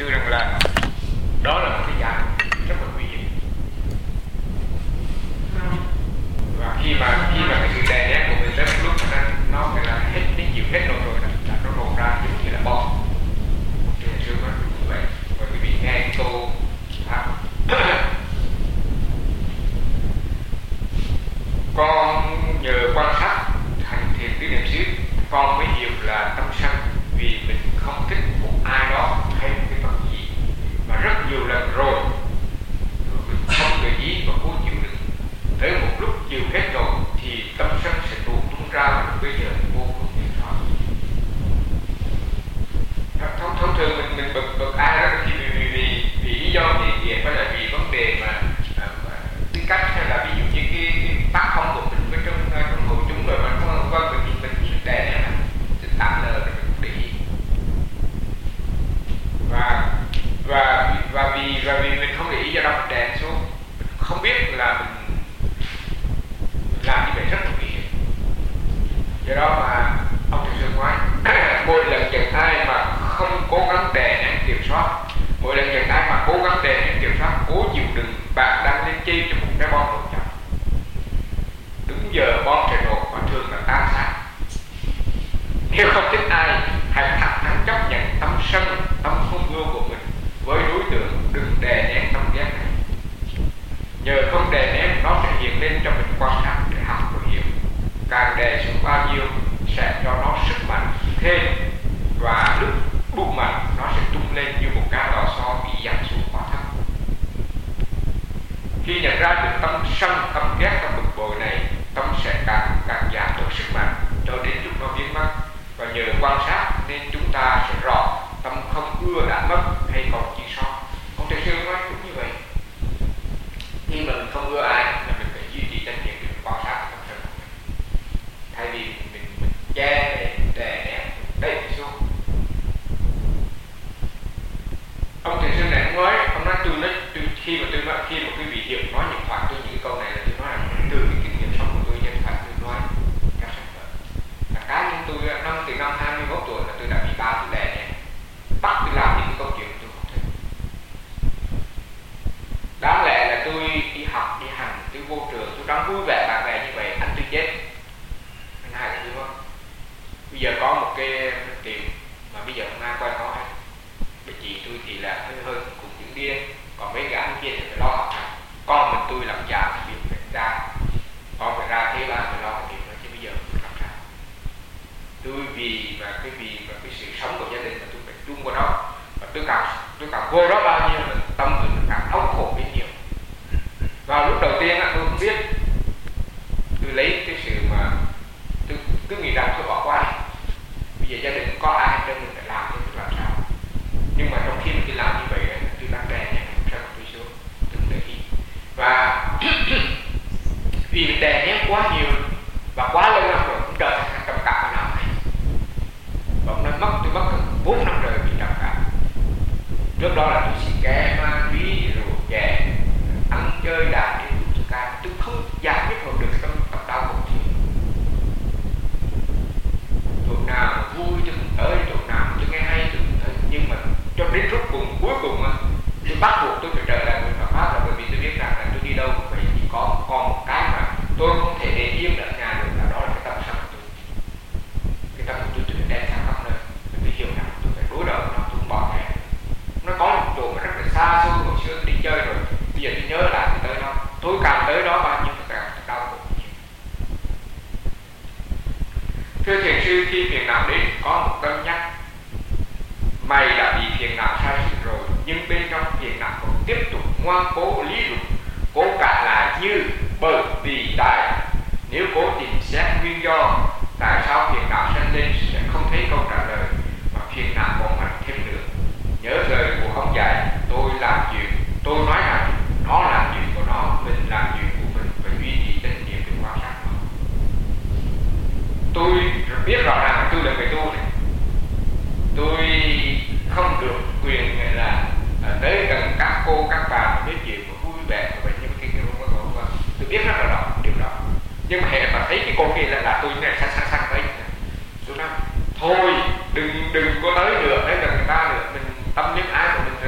sư rằng là đó là một cái dạng rất là nguy hiểm. Và khi mà cái sự đè nén của mình tới một lúc nó phải là hết, nó chịu hết rồi là nó nổ ra giống như là bom. Thì sư nói như vậy. Và quý vị nghe cái câu con nhờ quan sát hành thiền tứ niệm xứ, con mới hiểu là tâm sân vì mình không thích một ai đó hay một cái vật gì, mà rất nhiều lần rồi mình không để ý và cố chịu đựng. Tới một lúc chịu hết rồi thì tâm sân sẽ nổ tung ra, và bây giờ vô cùng thiệt thòi. Thông thường mình bực ai đó thì vì lý do gì vậy, hay là vì vấn đề mà tư cách, hay là ví dụ như cái tác phong của mình với trong hội chúng rồi mà mình đè nén mình tạm lờ rồi mình để ý. Và vì mình không để ý, do đó mình đè xuống, mình không biết là mình làm như vậy rất là nguy hiểm. Do đó mà ông thầy sư nói mỗi lần giận ai mà không cố gắng đè nén kiểm soát, mỗi lần giận ai mà cố gắng đè nén kiểm soát, cố chịu đựng, bạn đang lên chi cho một cái bom nổ chậm. Đúng giờ bom sẽ nổ và thường là tan xác. Nếu không thích ai, hãy thẳng thắn chấp nhận tâm sân, tâm không ưa của mình với đối tượng, đừng đè nén tâm ghét này. Nhờ không đè nén, nó sẽ hiện lên cho mình quan sát để học và hiểu. Càng đè xuống bao nhiêu sẽ cho nó sức mạnh thêm, và lúc đủ mạnh nó sẽ tung lên như một cái lò xo bị dặn xuống quá thấp. Khi nhận ra được tâm sân, tâm ghét, tâm bực bội này, tâm sẽ càng giảm được sức mạnh cho đến lúc nó biến mất. Và nhờ quan sát nên chúng ta sẽ rõ tâm không ưa đã mất hay còn chỉ sót. Ông thầy sư nói cũng như vậy. Khi mà mình không ưa ai là mình phải duy trì trách nhiệm để quan sát tâm sân của mình, thay vì mình che đè nén đẩy xuống. Ông thầy sư này nói, ông nói khi mà quý vị hiểu nói những thoại tôi những câu này là tôi nói là từ cái kinh nghiệm sống của tôi, nhân phải tôi nói các sản phẩm là cá nhân tôi từ năm 21 tuổi là tôi đã bị ba tôi đè nén, bắt tôi làm những cái câu chuyện tôi không thích. Đáng lẽ là tôi đi học đi hành, tôi vô trường, tôi đang vui vẻ bạn bè như vậy, anh tôi chết, anh hai là tôi không. Bây giờ có một cái tiền mà bây giờ không ai quen có hết. Bởi chị tôi thì là hơi cùng những điên, còn mấy cái anh kia thì phải lo học hành. Con mình tôi làm già thì phải ra, con phải ra thế ba phải lo cái việc đó, chứ bây giờ tôi làm sao? Tôi vì cái sự sống của gia đình mà tôi phải chung vào đó, và tôi càng vô đó bao nhiêu là tâm tôi càng đau khổ bấy nhiêu. Vào lúc đầu tiên tôi không biết, tôi lấy cái sự mà tôi cứ nghĩ rằng tôi bỏ qua đi. Bây giờ gia đình có ai cho mình phải làm, tôi làm sao? Nhưng mà trong khi mình đi làm như vậy tôi đang đè nén sao tôi xuống, tôi không để ý. Và vì mình đè nén quá nhiều và quá lâu năm rồi cũng trở thành trầm cảm nào này. Và ông nói tôi mất 4 năm rồi bị trầm cảm. Trước đó là tôi xì ke, ma túy, rượu chè, ăn chơi đàn đi tôi ca, tôi không giải quyết được cái tâm đau của tôi. Chỗ nào vui tôi cũng tới, chỗ nào tôi nghe hay tôi cũng tới, nhưng mà cho đến lúc cuối cùng tôi bắt buộc tôi phải trở lại với Phật pháp, là bởi vì tôi biết rằng là tôi đi đâu vậy chỉ có một cái mà tôi không thể để yên ở nhà được, là đó là cái tâm sân của tôi. Cái tâm của tôi phải đem sang khắp nơi, tôi phải hiểu rằng tôi phải đối đầu với nó, tôi không bỏ nhà. Nó có một chỗ mà rất là xa xôi, hồi xưa tôi đi chơi rồi, bây giờ tôi nhớ lại thì tới đó, tôi càng tới đó bao nhiêu tôi càng đau khổ. Thưa thiền sư, khi phiền não đến có một cân nhắc, mày đã bị phiền não sai sự rồi, nhưng bên trong phiền não còn tiếp tục ngoan cố lý luận, cố cãi lại như bởi vì tại. Nếu cố tìm xét nguyên do tại sao phiền não sinh lên sẽ không thấy câu trả lời, mà phiền não còn mạnh thêm nữa. Nhớ lời của ông dạy, tôi làm chuyện, tôi nói rằng nó làm chuyện của nó, mình làm chuyện của mình, phải duy trì trách nhiệm để quan sát nó. Tôi biết rõ ràng tôi là người tu này, tôi không được quyền là tới gần các cô các bà mà nói chuyện mà vui vẻ và vậy, nhưng mà cái tôi biết rất là rõ điều đó. Nhưng mà hễ mà thấy cái cô kia là tôi này sang tới tôi nói thôi đừng có tới nữa, tới gần người ta nữa, mình tâm lý ái của mình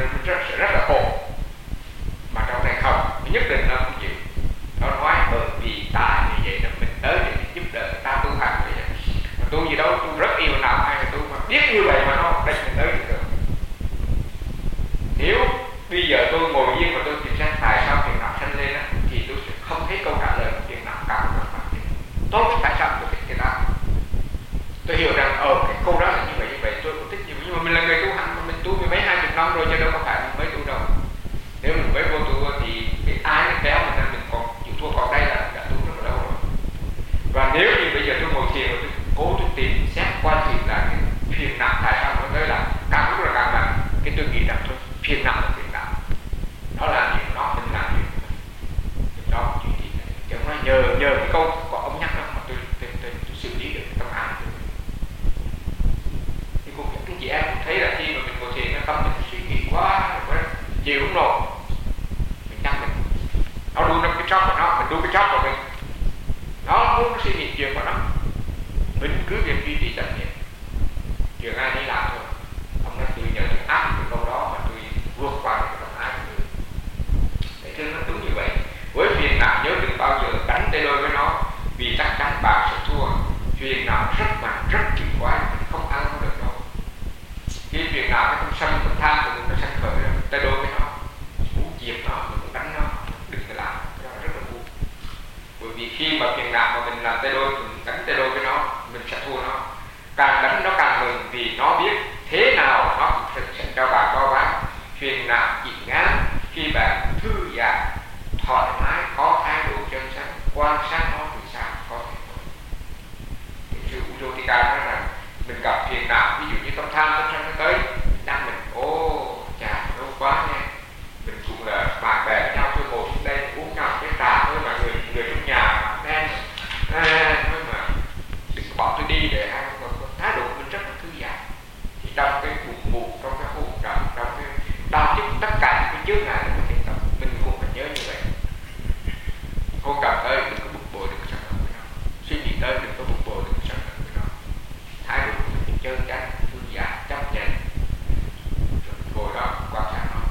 chị em cũng thấy là khi mà mình ngồi thiền nó tâm mình suy nghĩ quá rồi chịu không nổi, mình nhắc mình nó đu cái chóp của nó, mình đu cái chóp của mình, nó muốn suy nghĩ chuyện của nó, mình cứ việc duy trì chánh niệm, chuyện ai đi làm thôi. Ông nói tôi nhờ tôi áp cái câu đó mà tôi vượt qua được cái động ái của tôi. Để thương nó đúng như vậy. Với phiền não nhớ đừng bao giờ đánh tay đôi với nó, vì chắc chắn bạn sẽ thua. Phiền não rất mạnh, rất kỳ quái, mình không ăn không được đâu. Khi phiền não cái tâm sân, tâm tham của mình nó sanh khởi rồi, tay đôi với nó, muốn diệt nó, mình muốn đánh nó, đừng có làm, cái đó rất là ngu. Bởi vì khi mà phiền não mà mình làm tay đôi, mình đánh tay đôi với nó, mình sẽ thua nó. Càng đánh nó càng mừng vì nó biết thế nào nó cũng sẽ cho bạn có bán. Phiền não chỉ ngán khi bạn thư giãn, thoải mái, có thái độ chân chánh, quan sát nó từ xa có thể thôi. Sư Ujotika nói rằng mình gặp phiền não, ví dụ như tâm tham, tâm sân nó tới, đang mình chà lâu quá nha, mình cũng là bạn bè với nhau, tôi ngồi xuống đây uống nhau cái trà thôi mà người trong nhà đen thôi mà đừng bỏ tôi đi để ăn. Thái độ của mình rất là thư giãn, thì trong cái buồn ngủ, trong cái hỗn độn, trong cái đau nhức, tất cả những cái chướng ngại của mình cũng phải nhớ như vậy. Không cần tới đừng có bực bội, đừng có sân hận với nó, suy nghĩ tới đừng có bực bội, đừng có sân hận với nó. Thái độ của mình trơn tránh, thư giãn, chấp nhận, rồi ngồi đó quan sát nó.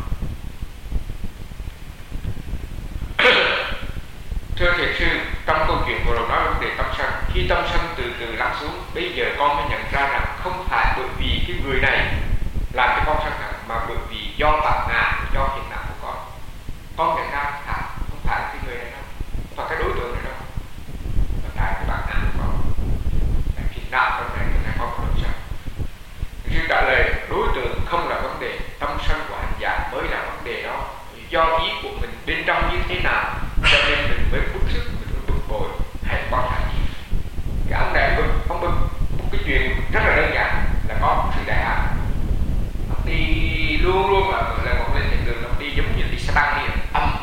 Thưa thiền sư, trong câu chuyện vừa rồi nói vấn đề tâm sân, khi tâm sân từ từ lắng xuống, bây giờ con mới nhận ra rằng không phải bởi vì cái người này làm cho con sân hận, mà bởi vì do bản ngã, do phiền não của con. Con nhận ra không phải cái người này đâu, không phải cái đối tượng này đâu, mà tại cái bản ngã của con, tại phiền não trong này con có đối sân. Khi trả lời đối tượng không là vấn đề, tâm sân của hành giả mới là vấn đề đó. Do ý của mình bên trong như thế nào, cho nên mình mới bức xúc, mình mới bực bội hay quan trọng gì. Cái ông này ông bực một cái chuyện rất là đơn giản là có một sự đại hạnh. Ông đi luôn luôn là một lên trên đường, ông đi giống như đi xe tăng đi, âm.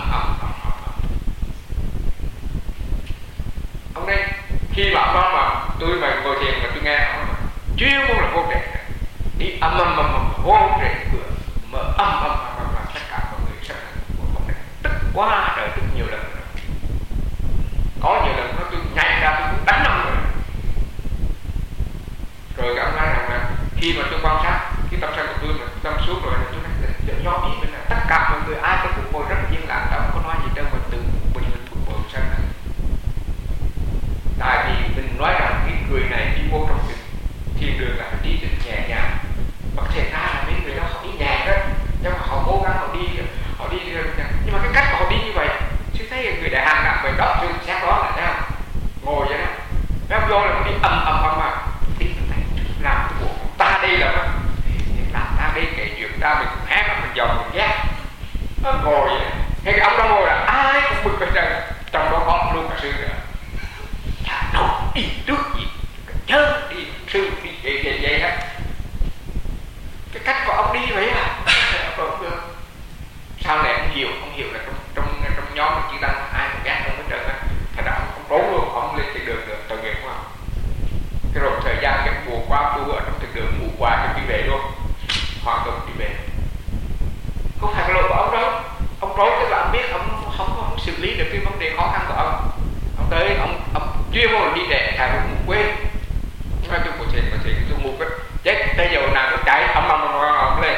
Ông đây khi mà ông nói mà tôi mà ngồi thiền mà tôi nghe ông nói chuyên môn là vô trệ, đi âm vô trệ cửa mở âm tất cả mọi người sẽ của ông này tức quá trời, tức nhiều lần rồi. Có nhiều lần nó tôi nhảy ra tôi cũng đánh ông rồi. Rồi ông nói rằng là khi mà tôi quan sát cái tâm sân của tôi mà tâm xuống rồi là tôi nói do ý mình là tất cả mọi người ai cũng bực bội rất là yên lặng, không có nói gì đâu mà tự mình bực bội sân này. Tại vì mình nói rằng cái người này đi vô trong thiền đường là phải đi được nhẹ nhàng, mà thể ra là mấy người đó họ đi nhẹ đó, nhưng mà họ cố gắng họ đi nhưng mà cái cách mà họ đi như vậy, chứ thấy người đại hàng nặng về đó chứ xét đó là thấy không, ngồi vậy đó, nó vô là nó đi âm mà đi làm cái bộ ta đi là nó làm ta đi kể chuyện ta mình cũng hát mình dòm mình ghét, nó ngồi vậy, hay cái ông đó ngồi là ai cũng bực hết trơn, trong đó có luôn cả sư nữa, chả đâu đi trước gì chớ đi sư đi vậy hết, cái cách của ông đi vậy à. Sau này ông hiểu là trong nhóm chỉ đang ai cũng ghét ông hết trơn á, thành ra ông trốn luôn, ông lên trên đường được tội nghiệp không? Cái rồi thời gian cái mùa qua tu ở trong trên đường mùa qua cái đi về luôn, hoàn toàn đi về, không phải cái lỗi của ông đâu, ông trốn tức là ông biết ông không xử lý được cái vấn đề khó khăn của ông tới ông chuyên môn đi trễ tại một ngủ quên, nói tôi có thiền tôi ngủ cái chết tới giờ nào tôi chạy ông lên.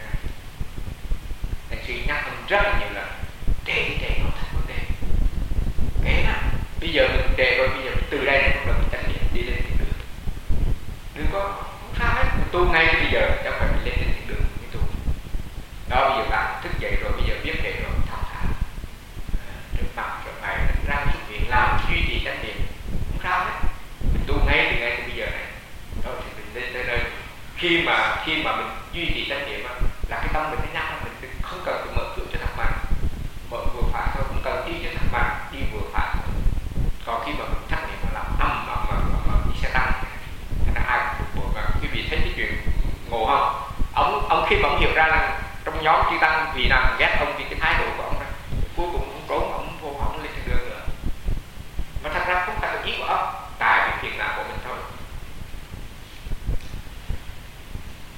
Thầy sư nhắc ông rất là nhiều lần trễ không thành vấn đề, kể nào bây giờ mình trễ rồi, bây giờ từ đây đến con đường mình tránh đi lên thiền đường, đừng có không sao hết, mình tu ngay bây giờ chẳng phải mình lên trên thiền đường mình tu đó. Bây giờ bạn thức dậy rồi, bây giờ biết hệ rồi thong thả trước mặt trước này đánh răng xuất hiện làm duy trì chánh niệm không sao hết, mình tu ngay từ bây giờ này đó, thì mình lên tới nơi khi mà mình duy trì chánh niệm là cái tâm mình nó nhắc, mình không cần phải mở cửa cho thẳng mặt, mở vừa phải thôi, không cần đi cho thẳng mặt, đi vừa phải thôi. Còn khi mà mình chánh niệm mà làm mà đi xe tăng thì là ai cũng bực bội. Và quý vị thấy cái chuyện ngộ không, ông khi mà ông hiểu ra là trong nhóm chư tăng vì nào ghét ông vì cái thái độ của ông đó, cuối cùng ông trốn, ông vô ông lên trên đường nữa, mà thật ra không phải là ý của ông, tại vì phiền não của mình thôi.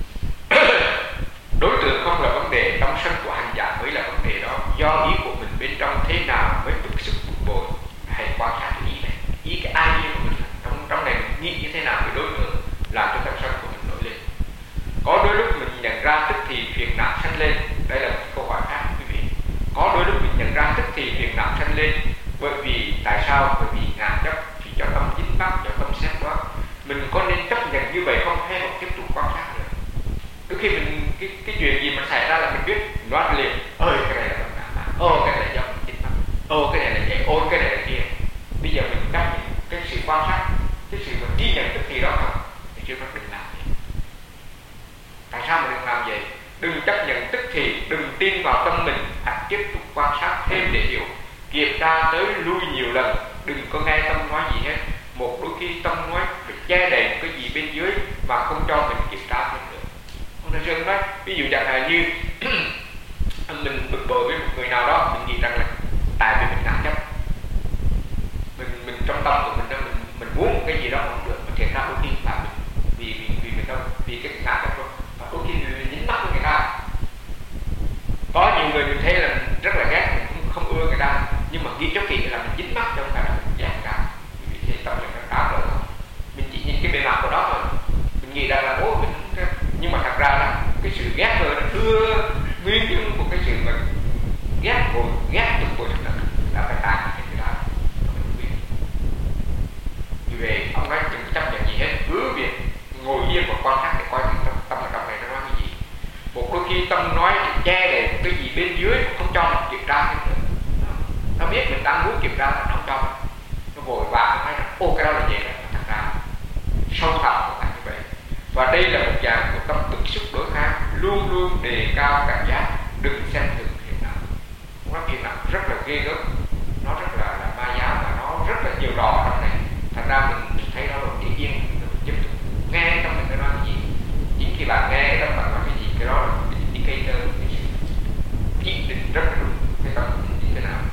Có đôi lúc mình nhận ra tức thì phiền não sanh lên. Đây là một câu hỏi khác quý vị. Có đôi lúc mình nhận ra tức thì phiền não sanh lên. Bởi vì tại sao? Bởi vì ngã chấp, thì cho tâm dính mắc, cho tâm xét đó. Mình có nên chấp nhận như vậy không, hay còn tiếp tục quan sát nữa? Đôi khi mình cái chuyện gì mà xảy ra là mình biết, mình nói liền, ơi cái này là tâm ngã, cái này là do mình dính mắc, cái này là vậy, cái này là kia. Bây giờ mình chấp nhận cái sự quan sát, cái sự mình ghi nhận tức thì đó không? Thì chưa có đừng làm vậy. Tại sao mình đừng làm vậy? Đừng chấp nhận tức thì, đừng tin vào tâm mình, hãy tiếp tục quan sát thêm để hiểu. Kiểm tra tới lui nhiều lần, đừng có nghe tâm nói gì hết. Một đôi khi tâm nói phải che đậy một cái gì bên dưới mà không cho mình kiểm tra thêm nữa. Ông Đại Dương nói, ví dụ chẳng hạn như mình bực bội với một người nào đó, mình nghĩ rằng là tại vì mình ngã chấp, mình trong tâm của mình đó, mình muốn một cái gì đó không được, mà thiệt ra đôi khi là vì cái ngã chấp đó, và đôi khi mình dính mắc với người ta. Có nhiều người mình thấy là rất là ghét, mình không ưa người ta, nhưng mà nghĩ cho kỹ là mình dính mắc trong cả mình ghét người ta. Thì tâm mình nó đá rồi, mình chỉ nhìn cái bề mặt của đó thôi, mình nghĩ rằng là mình nhưng mà thật ra là cái sự ghét rồi nó đưa nguyên nhân của cái sự mà ghét chúng của chúng ta là phải tàn cái đó. Vì vậy ông nói đừng chấp nhận gì hết, cứ việc ngồi yên và quan sát để coi tâm ở trong này nó nói cái gì. Một đôi khi tâm nói che đậy cái gì bên dưới không cho mình kiểm tra hết nữa. Nó biết mình đang muốn kiểm tra là nó không cho mình, nó vội vã nó nói rằng cái đó là vậy đó. Thật ra sâu thẳm của bạn như vậy. Và đây là một dạng của tâm bức xúc đối kháng, luôn luôn đề cao cảm giác, đừng xem thường phiền não. Nó phiền não rất là ghê gớm, nó rất là ma giáo, và nó rất là nhiều đỏ trong này. Thành ra mình thấy nó là yên yên, mình nghe trong mình nó nói cái gì. Chính khi bạn nghe trong bạn nói cái gì, cái đó là indicator, chỉ định rất là đúng cái tâm như thế nào.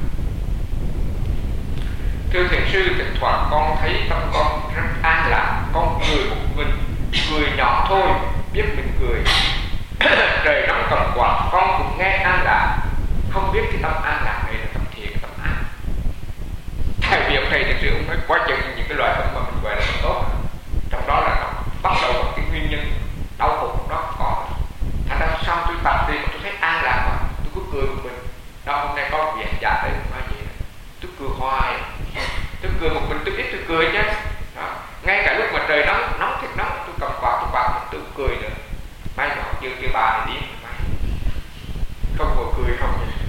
Thưa thiền sư, thỉnh thoảng con thấy tâm con rất an lạc, con cười một mình, cười nhỏ thôi, biết mình cười. Trời nóng cầm quạt, con cũng nghe an lạc, không biết cái tâm an lạc này là tâm thiện, tâm an. Tại vì ông thầy thiền sư ông nói quá chừng những cái loại tâm mà mình gọi là tâm tốt, trong đó là nó bắt đầu bằng cái nguyên nhân đau khổ đó có. Thành ra sau tôi tập đi tôi thấy an lạc mà tôi cứ cười một mình. Đó, hôm nay có một vị già đây nói gì đó, tôi cười hoài, tôi cười một mình, tôi biết tôi cười chứ. Đó. Ngay cả lúc mà trời nóng thiệt nóng, tôi cầm quạt tôi cười nữa. May mà chưa kêu bà này đi, không ngồi cười không vậy.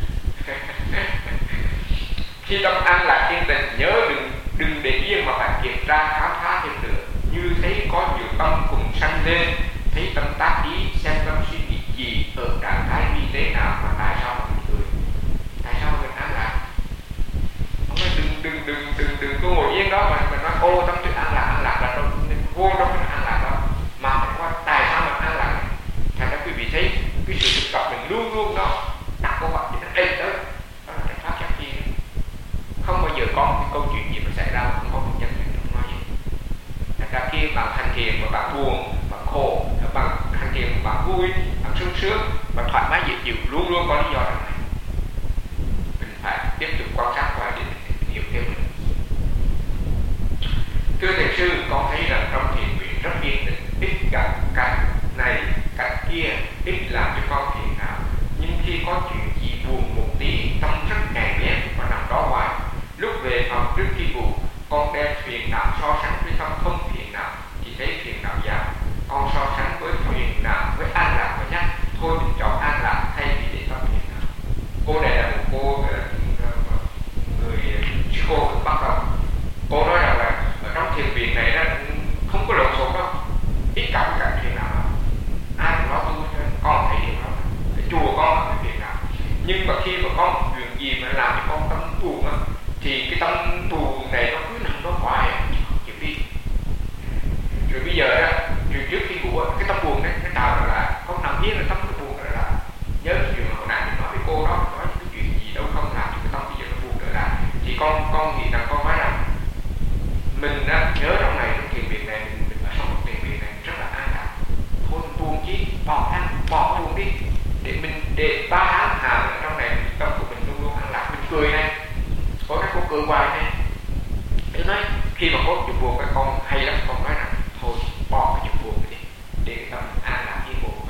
Khi tâm an lạc yên tĩnh, nhớ đừng để yên mà phải kiểm tra khám phá thêm nữa. Như thấy có nhiều tâm cùng sanh lên, thấy tâm tác ý, xem tâm suy nghĩ gì, ở trạng thái như thế nào, mà tại sao mình cười, tại sao mình an lạc. Ông nói đừng có ngồi yên đó mà mình nói tâm tôi an lạc là đâu, vô đâu mình an lạc đó, mà phải qua tại sao mình an lạc. Thành ra quý vị thấy cái sự thực tập mình luôn luôn đó đặt câu hỏi để nó đây tới, đó là pháp chắc gì. Không bao giờ có một cái câu chuyện gì mà xảy ra không có nguyên nhân không nói gì. Thành ra khi bạn hành thiền mà bạn buồn, bạn khổ, bạn hành thiền mà bạn vui, bạn sung sướng, bạn thoải mái dễ chịu, luôn luôn có lý do rằng này. Mình phải tiếp tục quan sát qua để hiểu thêm mình. Thưa thiền sư, con thấy rằng trong thiền nguyện rất yên tĩnh, ít gặp cảnh này cảnh kia, ít làm cho con phiền não. Nhưng khi có chuyện gì buồn một tí, tâm rất nhạy bén và nằm đó hoài. Lúc về phòng trước khi ngủ, con đem phiền não so sánh với tâm không phiền não, thì thấy phiền não giảm. Con so sánh với phiền não với an lạc và nhắc thôi mình chọn an lạc thay vì để tâm phiền não. Cô này là một cô người psycho bắt đầu. Cô nói rằng là ở trong thiền viện này đó không có lộn xộn đâu, ít cảm cảnh phiền não đâu. Ai cũng nói tôi con thấy điều đó, cái chùa con là cái phiền não. Nhưng mà khi mà có một chuyện gì mà làm cho con tâm buồn á, thì cái tâm buồn này nó cứ nằm đó hoài, chịu đi. Rồi bây giờ đó, trước khi ngủ cái tâm buồn đấy nó trào trở lại, con nằm yên là tâm nó buồn trở lại. Nhớ cái chuyện mà hồi nãy mình nói với cô đó, nói cái chuyện gì đâu không làm cho cái tâm bây giờ nó buồn trở lại. Thì con nghĩ rằng con nói rằng mình á, nhớ trong này trong thiền viện này, mình ở trong thiền viện này rất là an lạc. Thôi mình buồn chứ, bỏ buồn đi, để 3 tháng hà ở trong này tâm của mình luôn luôn an lạc, mình cười này. Có cái cô cười hoài này. Để nói khi mà có chuyện buồn các con hay lắm, con nói rằng thôi bỏ cái chuyện buồn đi để tâm an lạc yên ổn.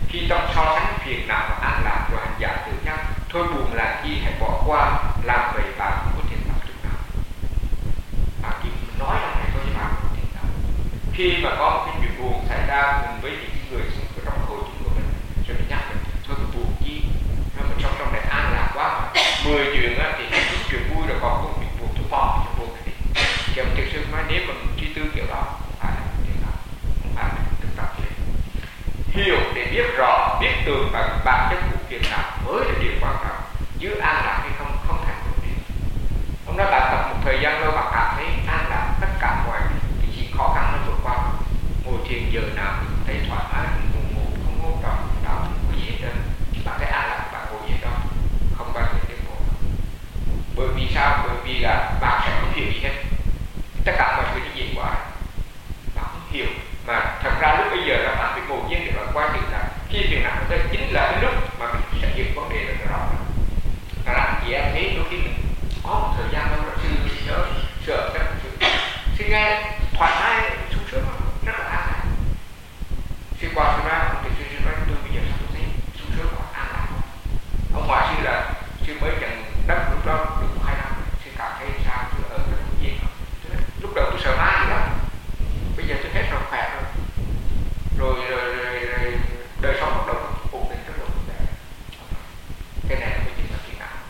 Khi trong so sánh phiền não và an lạc rồi hành giả tự nhắc, thôi buồn làm chi, hãy bỏ qua, làm vậy bạn không có thiền tập được nào. Bạn chỉ nói rằng này thôi chứ bạn không có thiền tập. Khi mà có một cái chuyện buồn xảy ra cùng với những người xung quanh trong hội chúng của mình, rồi mình nhắc mình thôi mình buồn chi, rồi mình sống trong này an lạc quá mà 10 chuyện á, thì hết chút chuyện vui rồi còn không bị buồn tôi bỏ cho buồn cái gì. Kiểu thực sự nói nếu mà mình suy tư kiểu đó không phải là thiền tập, không phải là thực tập gì. Hiểu để biết rõ, biết tường bằng bản chất của phiền não mới là điều quan trọng. Giữ an lạc hay không không thành vấn đề. Hôm đó bạn tập một thời gian lâu bạn cảm thấy an lạc, tất cả mọi cái gì khó khăn nó vượt qua. Ngồi thiền giờ nào cũng thấy thoải mái, ngủ không ngô trọng đau không có gì hết trơn. Bạn thấy an lạc bạn ngồi vậy đó, không bao giờ tiến bộ. Bởi vì sao? Bởi vì là bạn sẽ không hiểu gì hết. Tất cả mọi thứ nó dễ quá, bạn không hiểu. Mà thật ra lúc bây giờ là bạn phải ngồi yên để bạn qua chuyện là khi phiền não tới chính là cái lúc mà mình sẽ hiểu vấn đề rất là rõ. Thật ra chị em thấy đôi khi mình có một thời gian đâu là sợ các sư nghe thoải mái sung sướng rất là an lạc. Sư qua sư nói thì sư nói tôi bây giờ sao tôi thấy sung sướng và an lạc. Ông ngoại sư là sư mới nhận đất lúc đó được 2 năm, sư cảm thấy sao sư ở rất là dễ. Lúc đầu tôi sợ ma gì đó, bây giờ tôi hết rồi, khỏe rồi. Rồi đời sống bắt đầu ổn định rất là ổn định. Cái này là cái chuyện là phiền não.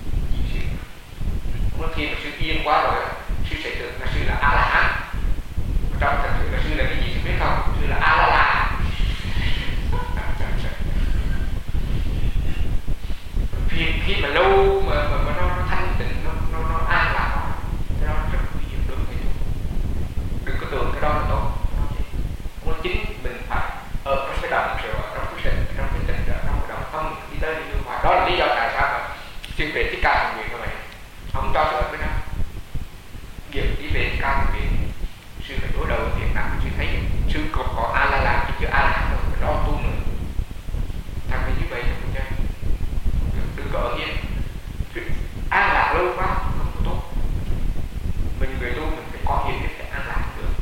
Khi mà sư yên quá rồi, sư sẽ tưởng là sư là A La Hán. Trong thật sự là sư là cái gì sư biết không? Sư là A La La. Khi mà lâu mà nó thanh tịnh, nó an lạc, cái đó rất nguy hiểm đối với mình. Đừng có tưởng cái đó là tốt. Nó chính mình phải ở trong cái đồng rồi, trong cái tình, trong cái đồng tâm đi tới đi ngoài. Đó là lý do tại sao mà chuyên về Thích Ca Hành Nguyện các bạn không cho sự ở với nó. Việc đi về Thích Ca Hành Nguyện, sư phải đối đầu với việc nào sư thấy sư có A La La chứ chưa A La Hán đâu, phải lo tu nữa. Thằng cái như vậy không chơi, đừng có ở yên. An lạc lâu quá không có tốt. Mình người tu mình phải có hiểu biết để an lạc được.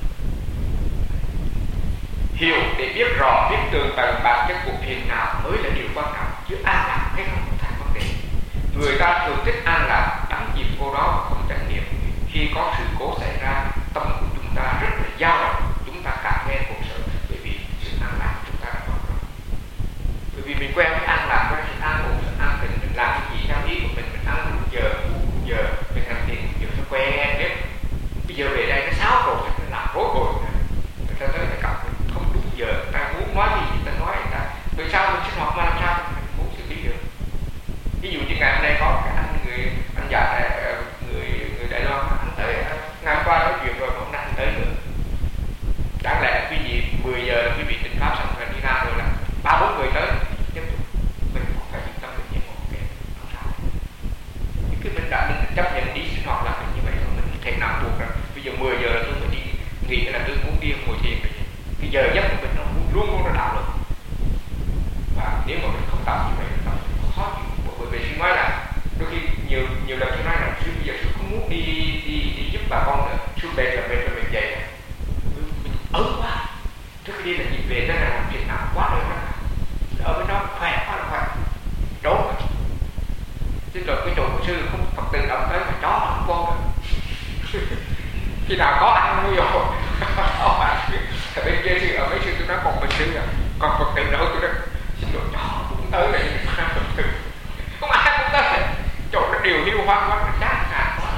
Hiểu để biết rõ, biết tường tận bản chất của phiền não mới là điều quan trọng, chứ an lạc hay không thành vấn đề. Người ta thường thích an lạc, đắm chìm vô đó và không trải nghiệm. Khi có sự cố xảy ra, tâm của chúng ta rất là dao động, chúng ta càng nghe khổ sở, bởi vì sự an lạc chúng ta đã có rồi. Bởi vì mình quen với an lạc, quen với an ổn, an tịnh, mình làm cái gì theo ý của mình ăn giờ, giờ mình làm tiền, giờ nó quen hết. Bây giờ về đây nó xáo rồi, mình làm rối bời, người ta tới người cặp không đúng giờ, người ta muốn nói gì người ta nói, người ta vì sao mình sinh hoạt mà làm sao mình muốn xử lý được. Ví dụ như ngày hôm nay có cái anh già này, người Đài Loan, anh tới ngày hôm qua nói chuyện rồi mà hôm nay anh tới nữa. Đáng lẽ quý vị 10 giờ là quý vị trình pháp xong rồi đi ra rồi là 3-4 người tới, nhưng mình cũng phải yên tâm được những một cái không sao. Những cái mình chấp nhận đi sinh hoạt là mình như vậy thôi, mình không thể nào buộc rằng bây giờ 10 giờ là tôi phải đi nghỉ là tôi muốn đi ngồi thiền. Cái giờ giấc của mình nó luôn nó đạo luật. Và nếu mà mình không tập như vậy nó khó chịu. Bởi vì sư nói là đôi khi nhiều lần sư nói là sư bây giờ sư không muốn đi giúp bà con nữa, sư mệt là mình vậy. Mình ớn quá. Trước khi đi là nhìn về đó là làm chuyện nào quá đời quá. Ở bên đó khỏe quá là khỏe. Trốn rồi. Chứ rồi cái chỗ của sư không Phật tử động tới mà chó nó không vô rồi. Khi nào có ăn nuôi rồi. Ở bên kia sư, ở mấy sư tôi nói còn mình sư à. Còn Phật tử đâu tôi nói xin lỗi chó cũng tới này. Không ai cũng tới. Chỗ nó điều hiu hoang quá, nó chán ngàn quá.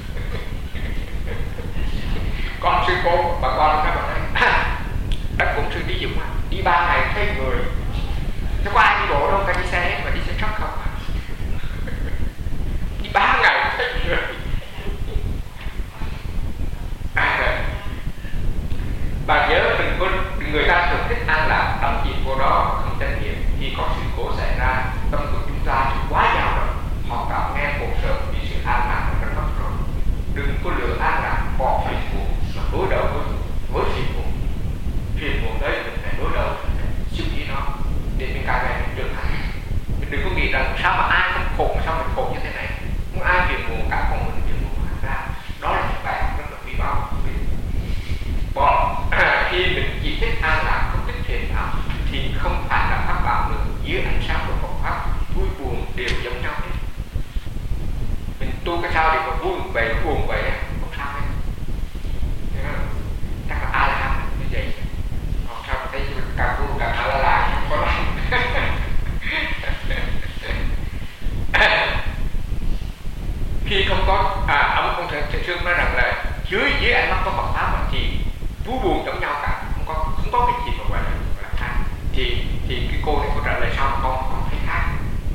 Con sư cô, bà con nói bảo đây đất cũng sư đi dụng à. Đi 3 ngày thấy người. Nó có ai đi bộ đâu, phải đi xe hết mà đi xe truck không à. Đi 3 ngày thấy người. Bà nhớ người ta thường thích an lạc, đắm chìm vô đó không trách nhiệm. Khi có sự cố xảy ra, tâm của chúng ta quá dao động, họ cảm nghe khổ sở vì sự an lạc nó rất mất rồi. Đừng có lựa an lạc bỏ phiền muộn mà đối đầu với phiền muộn. Phiền muộn đấy mình phải đối đầu, xử lý nó để mình càng ngày mình trưởng thành. Mình đừng có nghĩ rằng sao mà ai không khổ, sao mình khổ như thế này. Không ai phiền muộn cả, không mình phiền muộn ra. Đó là một bài học rất là quý báu. Khi mình chỉ thích an lạc, không thích phiền não thì không phải là pháp bảo sao thì còn vui vậy, buồn vậy á, không sao hết. Chắc là A La Hán như vậy. Còn sao mà thấy càng vui càng A La La không có lắm. Khi không có ông Thầy Sương nói rằng là dưới ánh mắt có Phật pháp thì vui buồn giống nhau cả, không có cái gì mà gọi là khác. Thì cái cô này có trả lời sao mà con thấy khác.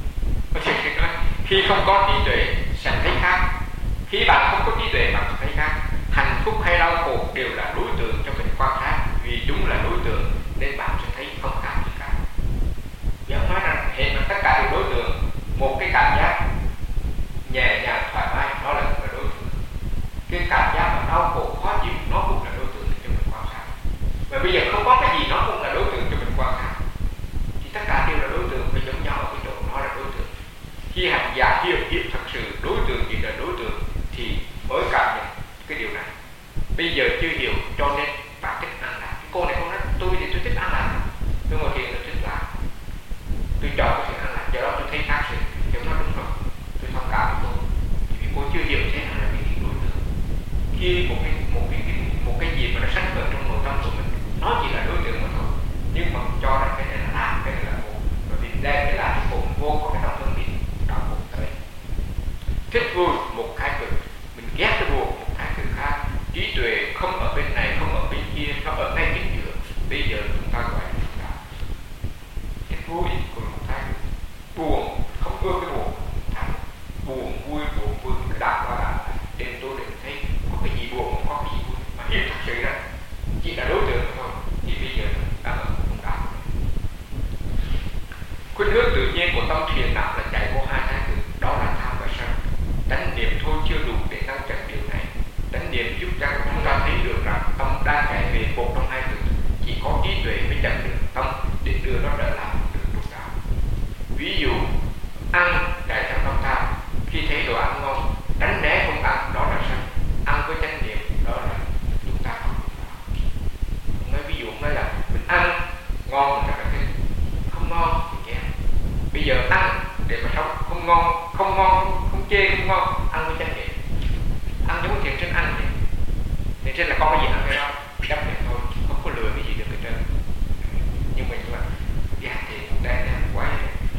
Khi không có trí tuệ sẽ thấy khác. Khi bạn không có trí tuệ bạn thấy khác. Hạnh phúc hay đau khổ đều là đối tượng cho mình quan sát. Vì chúng là đối tượng nên bạn sẽ thấy không khác gì cả. Vì ông nói rằng hiện mà tất cả đều đối tượng. Một cái cảm giác nhẹ nhàng thoải mái đó là đối tượng. Cái cảm giác mà đau khổ khó chịu nó cũng là đối tượng cho mình quan sát. Và bây giờ không có cái gì nó cũng là đối tượng cho mình quan sát. Thì tất cả đều là đối tượng phải giống nhau ở cái độ nó là đối tượng. Khi hành giả hiểu biết thật sự đối tượng chỉ là đối tượng thì mới cảm nhận cái điều này. Bây giờ chưa hiểu cho nên bạn thích ăn lạc. Cô này không nói tôi thì tôi thích ăn lạc. Tôi ngồi thiền tôi thích lạc. Tôi chọn cái sự ăn lạc, do đó tôi thấy khác sự. Thì nó đúng rồi. Tôi thông cảm với cô. Vì cô chưa hiểu thế nào là cái đối tượng. Khi một cái gì mà nó sanh khởi trong nội tâm của mình, nó chỉ là đối tượng mà thôi. Nhưng mà cho rằng cái này là lạc, cái này là khổ. Bởi vì đem cái lạc khổ vô có cái tâm phân biệt đạo khổ tới. Thích vui một cái cực, mình ghét cái buồn một cái cực khác. Trí tuệ không ở bên này, không ở bên kia, nó ở ngay chính giữa. Bây giờ chúng ta gọi là chúng ta thích vui của một cái cực, buồn không ưa cái buồn thành buồn vui cái đạt qua là đêm tôi để thấy có cái gì buồn không có cái gì vui mà hiểu thật sự đó chỉ là đối tượng thôi. Thì bây giờ ta ở không đạt. Khuynh hướng tự nhiên của tâm thiền đạo là chạy vô hai thái cực, đó là tham và sân. Chánh niệm thôi chưa đủ để ngăn chặn điều này. Chánh niệm giúp cho chúng ta thấy được rằng tâm đang chạy về một trong hai cực. Chỉ có trí tuệ mới chặn được tâm để đưa nó trở lại được đúng đạo. Ví dụ ăn chạy theo tâm tham, khi thấy đồ ăn ngon tránh né không ăn, đó là sân. Ăn với chánh niệm đó là chúng ta không đúng đạo. Nói ví dụ nói là mình ăn ngon mình rất là thích, không ngon thì ghét. Bây giờ ăn để mà sống không ngon, không chê, không ngon, ăn với chánh niệm. Ăn giống thiền sinh ăn vậy. Thiền sinh là có cái gì ăn cái đó, chấp nhận thôi, không có lừa cái gì được hết trơn. Nhưng mình là gạt thì đang quay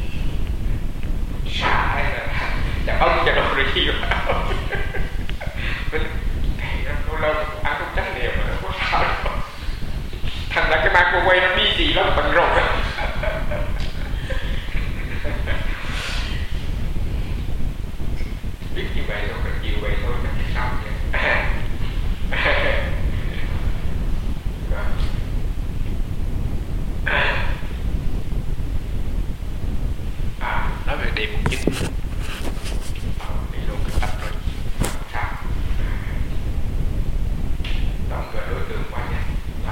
xả hay là chả ông chả đâu rồi gì vào. Mình thầy nó lâu lâu ăn không chánh niệm mà nó có sao đâu. Thành ra cái microwave nó đi gì lắm bận rộn đó. Biết như vậy rồi, cần nhiều vậy thôi, chắc phải xong vậy. Nói về đề mục chính. Đi luôn cái tập rồi. Sao? Tổng về đối tượng quá nhanh.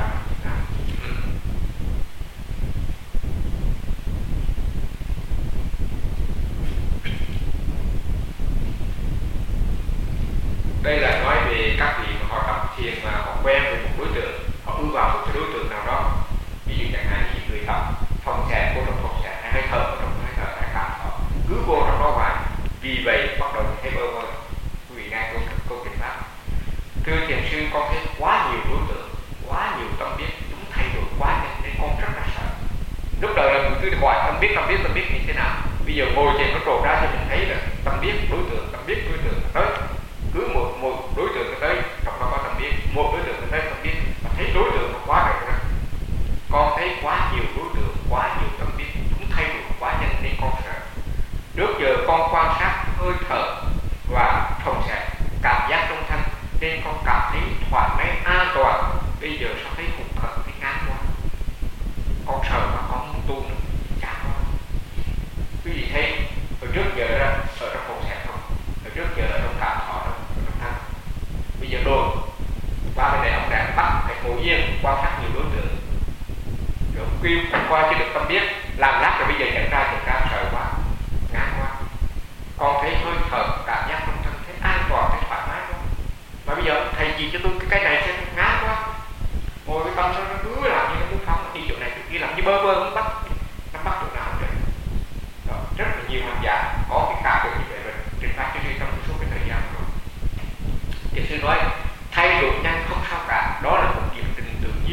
Đây là nói về các vị mà họ tập thiền mà họ quen với một đối tượng, họ ưa vào một cái đối tượng nào đó. Ví dụ chẳng hạn như người tập phòng xẻ, vô trong phòng xẻ, hay hơi thở vô trong hơi thở, hay cảm họ cứ vô trong đó hoài. Vì vậy bắt đầu thấy bơ vơ. Quý vị nghe câu trình bác. Thưa thiền sư, con thấy quá nhiều đối tượng, quá nhiều tâm biết, chúng thay đổi quá nhanh nên con rất là sợ. Lúc đầu là mình cứ hỏi tâm biết như thế nào. Bây giờ ngồi trên nó trổ ra thì mình thấy là tâm biết đối tượng tới. Cứ một đối tượng tới trong đó có tâm biết, một đối tượng tới tâm biết, mà thấy đối tượng nó quá rộng ra. Con thấy quá nhiều đối tượng, quá nhiều tâm biết, chúng thay đổi quá nhanh nên con sợ. Trước giờ con quan sát hơi thở và phòng xẻ, cảm giác trong thân nên con cảm thấy thoải mái an toàn. Bây giờ sao thấy hụt hẫng, thấy ngán quá, con sợ mà con không tu nữa, chán quá. Quý vị thấy hồi trước giờ đó ở trong phòng xẻ không, hồi trước giờ ở trong cảm thọ đâu, ở trong thân. Bây giờ đồn qua bên này ông đã bắt phải ngồi yên quan sát nhiều đối tượng, rồi kêu qua chưa được tâm biết, làm lát rồi bây giờ nhận ra sợ quá, ngán quá. Con thấy hơi thở, cảm giác trong thân thấy an toàn, thấy thoải mái quá. Mà bây giờ thầy chỉ cho tôi cái này xem ngán quá, ngồi cái tâm nó cứ làm như nó muốn phóng, đi chỗ này chỗ kia làm như bơ vơ, nó bắt chỗ nào vậy. Đó, rất là nhiều hành giả có cái cảm được như vậy rồi, trình bày cho đi trong một số cái thời gian rồi.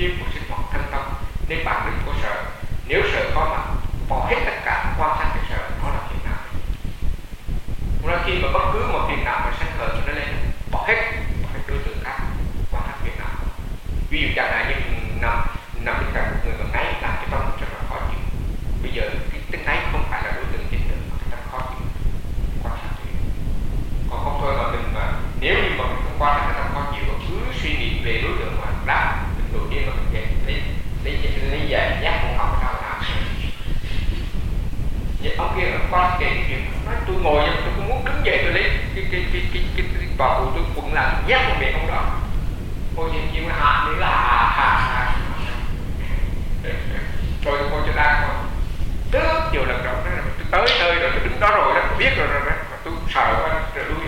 duyên của sinh hoạt thân tâm, nên bạn đừng có sợ. Nếu sợ có mặt, bỏ hết tất cả, quan sát cái sợ, đó là phiền não. Nói khi mà bất cứ một phiền não mà sanh khởi nó lên, bỏ hết đối tượng khác, quan sát phiền não. Ví dụ chẳng hạn như nằm bên cạnh một người mà ngáy làm cho tâm rất là khó chịu. Bây giờ cái tiếng ngáy không phải là đối tượng chính nữa mà cái tâm khó chịu, quan sát thì còn không thôi mà mình mà nếu như mà mình không quan sát cái tâm khó chịu mà cứ suy nghĩ về đối tượng mà đáp mình đầu tiên mà mình lấy giải nhát không học sao nào vậy ông kia quan kể chuyện nói tôi ngồi nhưng tôi cũng muốn đứng dậy tôi lấy cái tòa cụ tôi quận là nhát vào miệng ông đó. Cô nhìn chịu hạ nữa là hạ rồi cô cho đang mà tức nhiều lần rồi tôi tới rồi tôi đứng đó rồi đó tôi biết rồi đó mà tôi sợ quá rồi đuôi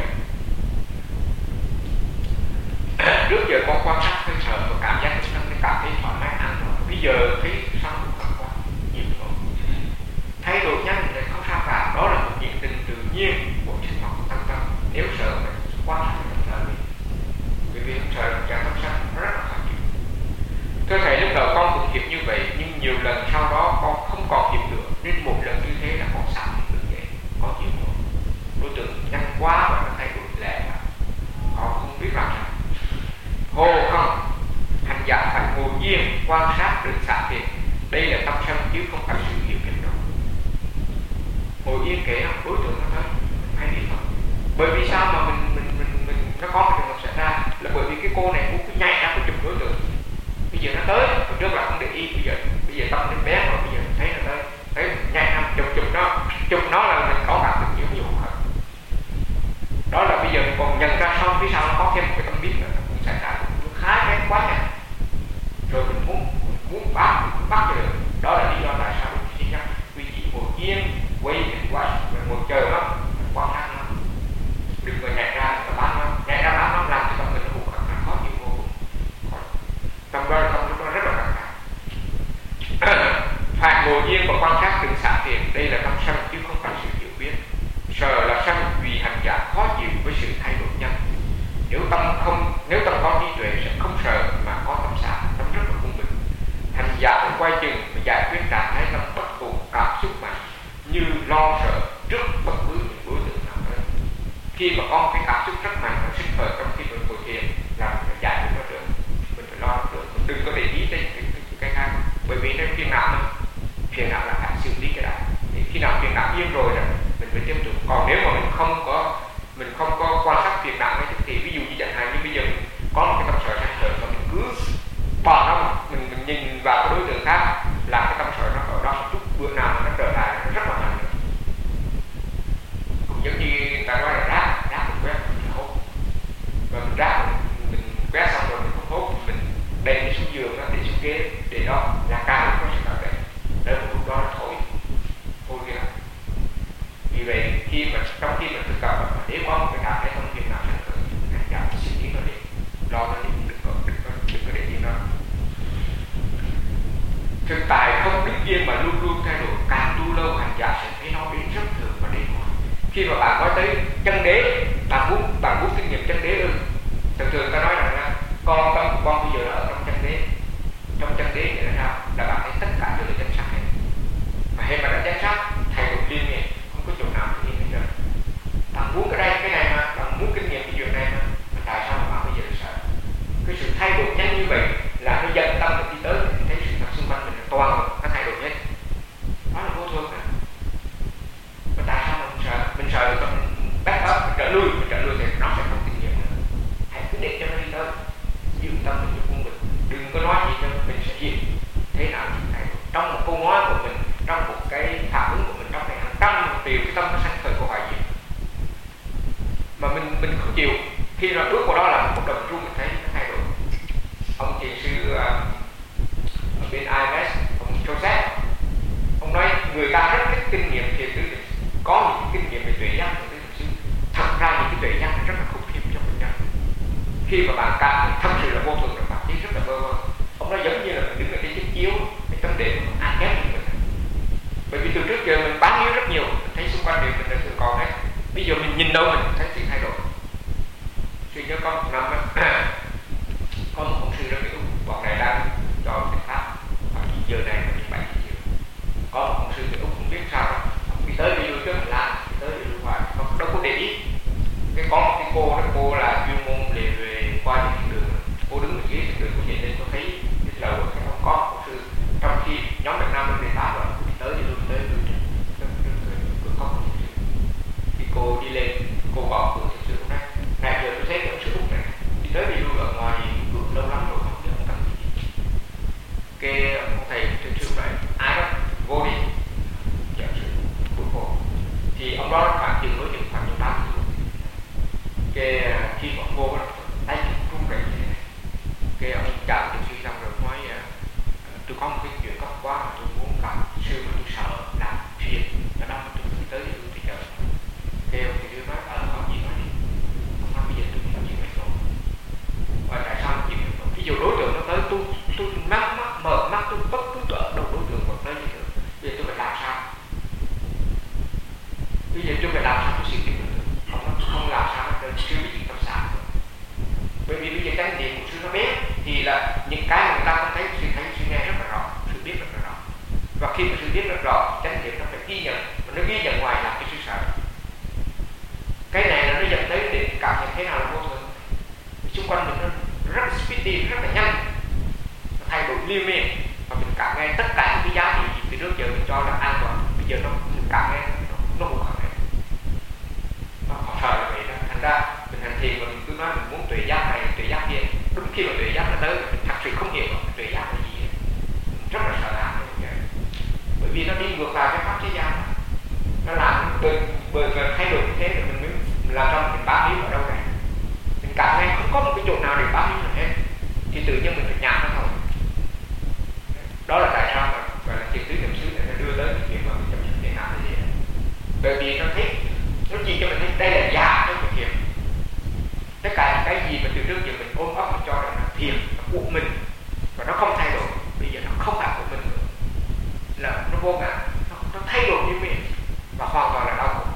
trước giờ con quan sát hơi sợ và cảm giác nó cảm thấy thoải mái ăn rồi bây giờ thấy sao cũng quá nhiều rồi thay đổi nhanh thì không sao cả, đó là một hiện tình tự nhiên của sinh hoạt của tâm. Nếu sợ mình quan sát mình sợ mình bởi vì không sợ cảm tâm sanh nó rất là khó chịu. Thưa thầy, lúc đầu con cũng hiểu như vậy nhưng nhiều lần sau đó con không còn hiểu được, nên một lần như thế là con sẵn đứng dậy có chịu rồi. Đối tượng nhanh quá và nó thay đổi lẹ mà con không biết làm sao. Hồ không, hành giả phải ngồi yên quan sát đừng xả thiệt. Đây là tâm sân chứ không phải sự hiểu biết đâu. Ngồi yên kể không, đối tượng nó tới hay biết không? Bởi vì sao mà mình nó có cái trường hợp xảy ra là bởi vì cái cô này cũng cứ nhảy ra cái chụp đối tượng. Bây giờ nó tới, hồi trước là không để ý, bây giờ tâm nó bé rồi, bây giờ thấy nó tới, thấy nhảy ra chụp nó là mình có cảm được nhiều hơn. Đó là bây giờ mình còn nhận ra sau phía sau nó có thêm một cái tâm biết nữa cũng xảy ra cũng khá kém quá nha. Rồi mình muốn bắt cho được. Đó là lý do tại sao mình xin nhắc quý vị ngồi yên, quay mình quay, mình ngồi chờ nó, quan sát nó, đừng có nhảy ra bán nó làm cho tâm mình nó buồn khẩn khó chịu vô cùng. Trong đó lúc đó rất là căng thẳng. Phải ngồi yên và quan sát đừng xả thiền. Đây là tâm sân chứ không phải sự hiểu biết. Sợ là sân vì hành giả khó chịu với sự thay đổi nhanh. Nếu tâm có trí tuệ sẽ không sợ mà có tâm xả, tâm rất là công bình. Hành giả phải quay chừng và giải quyết trạng thái tâm bất tụ cảm xúc mạnh như lo sợ trước bất cứ những đối tượng nào đó. Khi mà có một cái cảm xúc rất mạnh nó sinh khởi trong khi mình ngồi thiền là mình phải giải quyết nó được, mình phải lo được, mình đừng có để ý đến những cái khác. Bởi vì nếu phiền não là phải xử lý cái đó. Thì khi nào phiền não yên rồi mình phải tiếp tục. Còn nếu mà mình không có quan sát phiền não ấy thì ví dụ như chẳng hạn như bây giờ mình có một cái tâm sợ sanh khởi mà mình cứ bỏ nó mình nhìn vào cái đối tượng khác làm cái tâm sợ nó ở đó một chút, bữa nào mà nó trở lại nó rất là mạnh nữa. Cũng giống như người ta nói là rác mình quét mình hốt, và mình rác mình quét xong rồi mình không hốt, mình đem đi xuống giường để xuống ghế để đó là ca lúc nó sẽ ở đây để một lúc đó là thôi kìa. Vì vậy trong khi mình thực tập mà nếu có một cái cảm thấy không phiền não sanh khởi, hành giả suy nghĩ nó đi, lo nó đi, đừng có để ý nó. Thực tại không đứng yên mà luôn luôn thay đổi, càng tu lâu hành giả sẽ thấy nó đến rất thường và đến hoài. Khi mà bạn nói tới chân đế, bạn muốn kinh nghiệm chân đế ư? Thường ta nói rằng là tâm của con bây giờ là ở trong chân đế. Trong chân đế nghĩa là sao? Là bạn thấy tất cả đều là chân sắc hết. Mà khi mà đã chân sắc, thay đổi liên miệng, không có chỗ nào tự nhiên hết rồi. Bạn muốn cái này mà, bạn muốn kinh nghiệm cái chuyện này mà tại sao mà bạn bây giờ sợ? Cái sự thay đổi nhanh như vậy là nó dẫn tâm mình đi tới, mình thấy sự thật xung quanh mình là toàn nó thay đổi hết. Đó là vô thường mà. Mà tại sao mà mình sợ? Mình sợ thì mình back up, mình trở lui thì nó sẽ không kinh nghiệm nữa. Hãy cứ để cho nó đi tới, giữ tâm mình của mình, đừng có nói gì cho mình sẽ hiểu thế nào thì thay đổi. Trong một câu nói của mình, trong một cái phản ứng của mình, trong này hàng trăm triệu cái tâm nó sanh khởi của hoài diệu. Mà mình không chịu, khi nó bước vào đó là một đồng trung mình thấy nó thay đổi. Ông thiền sư ở bên IMS, ông Joseph, ông nói người ta rất thích kinh nghiệm thiền tứ định, có những kinh nghiệm về tuệ giác của tứ định sư. Thật ra những cái tuệ giác rất là khủng khiếp trong mình. Khi mà bạn cảm thật sự là vô thường rồi bạn thấy rất là vơ vơ. Ông nói giống như là mình đứng ở trên chiếc chiếu, cái tâm để ai kéo mình. Bởi vì từ trước giờ mình bán yếu rất nhiều, mình thấy xung quanh điều mình là thường còn hết. Bây giờ mình nhìn đâu mình thấy sự thay đổi. Suy nhớ có một năm có một ông sư rất yếu, bọn này đang cho có một cái chuyện cấp quá mà tôi muốn gặp sư mà tôi sợ làm phiền, đó mà tôi cứ tới thì chờ kêu thì đưa nói có gì nói đi, không nói bây giờ tôi làm chuyện này rồi. Và tại sao chuyện này rồi? Ví dụ đối tượng nó tới tôi mở mắt tôi bất cứ ở đâu đối tượng vẫn tới như thế, bây giờ tôi phải làm sao? Bây giờ tôi phải làm sao tôi siêu tìm được? Không làm sao nó chưa biết chuyện tâm sản rồi. Bởi vì bây giờ chánh niệm của sư nó bé thì là những cái mà người ta không thấy, sư nghe rất là rõ, sư biết rất là rõ. Và khi mà sư biết rất rõ, chánh niệm nó phải ghi nhận, mà nó ghi nhận ngoài là cái sư sợ. Cái này nó dẫn tới để cảm nhận thế nào là vô thường. Xung quanh mình nó rất speedy, rất là nhanh, nó thay đổi liên miên, và mình cảm nghe tất cả những cái giá trị từ trước giờ mình cho là an toàn, bây giờ mình cảm nghe nó hụt hẳn. Nó sợ là vậy đó. Thành ra mình hành thiền mà mình cứ nói mình muốn tuệ giác này, tuệ giác kia, đúng khi mà tuệ giác nó tới mình thật sự không hiểu tuệ giác là gì, rất là sợ hãi như vậy. Bởi vì nó đi ngược lại cái pháp thế gian, nó làm bởi thay đổi như thế rồi mình mới làm cho mình bám víu ở đâu này, mình cảm nghe không có một cái chỗ nào để bám víu nào hết, thì tự nhiên mình phải nhạt nó thôi. Đó là tại sao mà gọi là thiền tứ niệm xứ này nó đưa tới cái chuyện mà mình chậm chậm để làm cái gì. Bởi vì nó thấy, nó chỉ cho mình thấy đây là giả trong thiền. Tất cả những cái gì mà từ trước giờ mình ôm ấp mình cho rằng là thiền là của mình và nó không thay đổi, bây giờ nó không phải của mình nữa, là nó vô ngã, nó thay đổi như mình và hoàn toàn là đau khổ.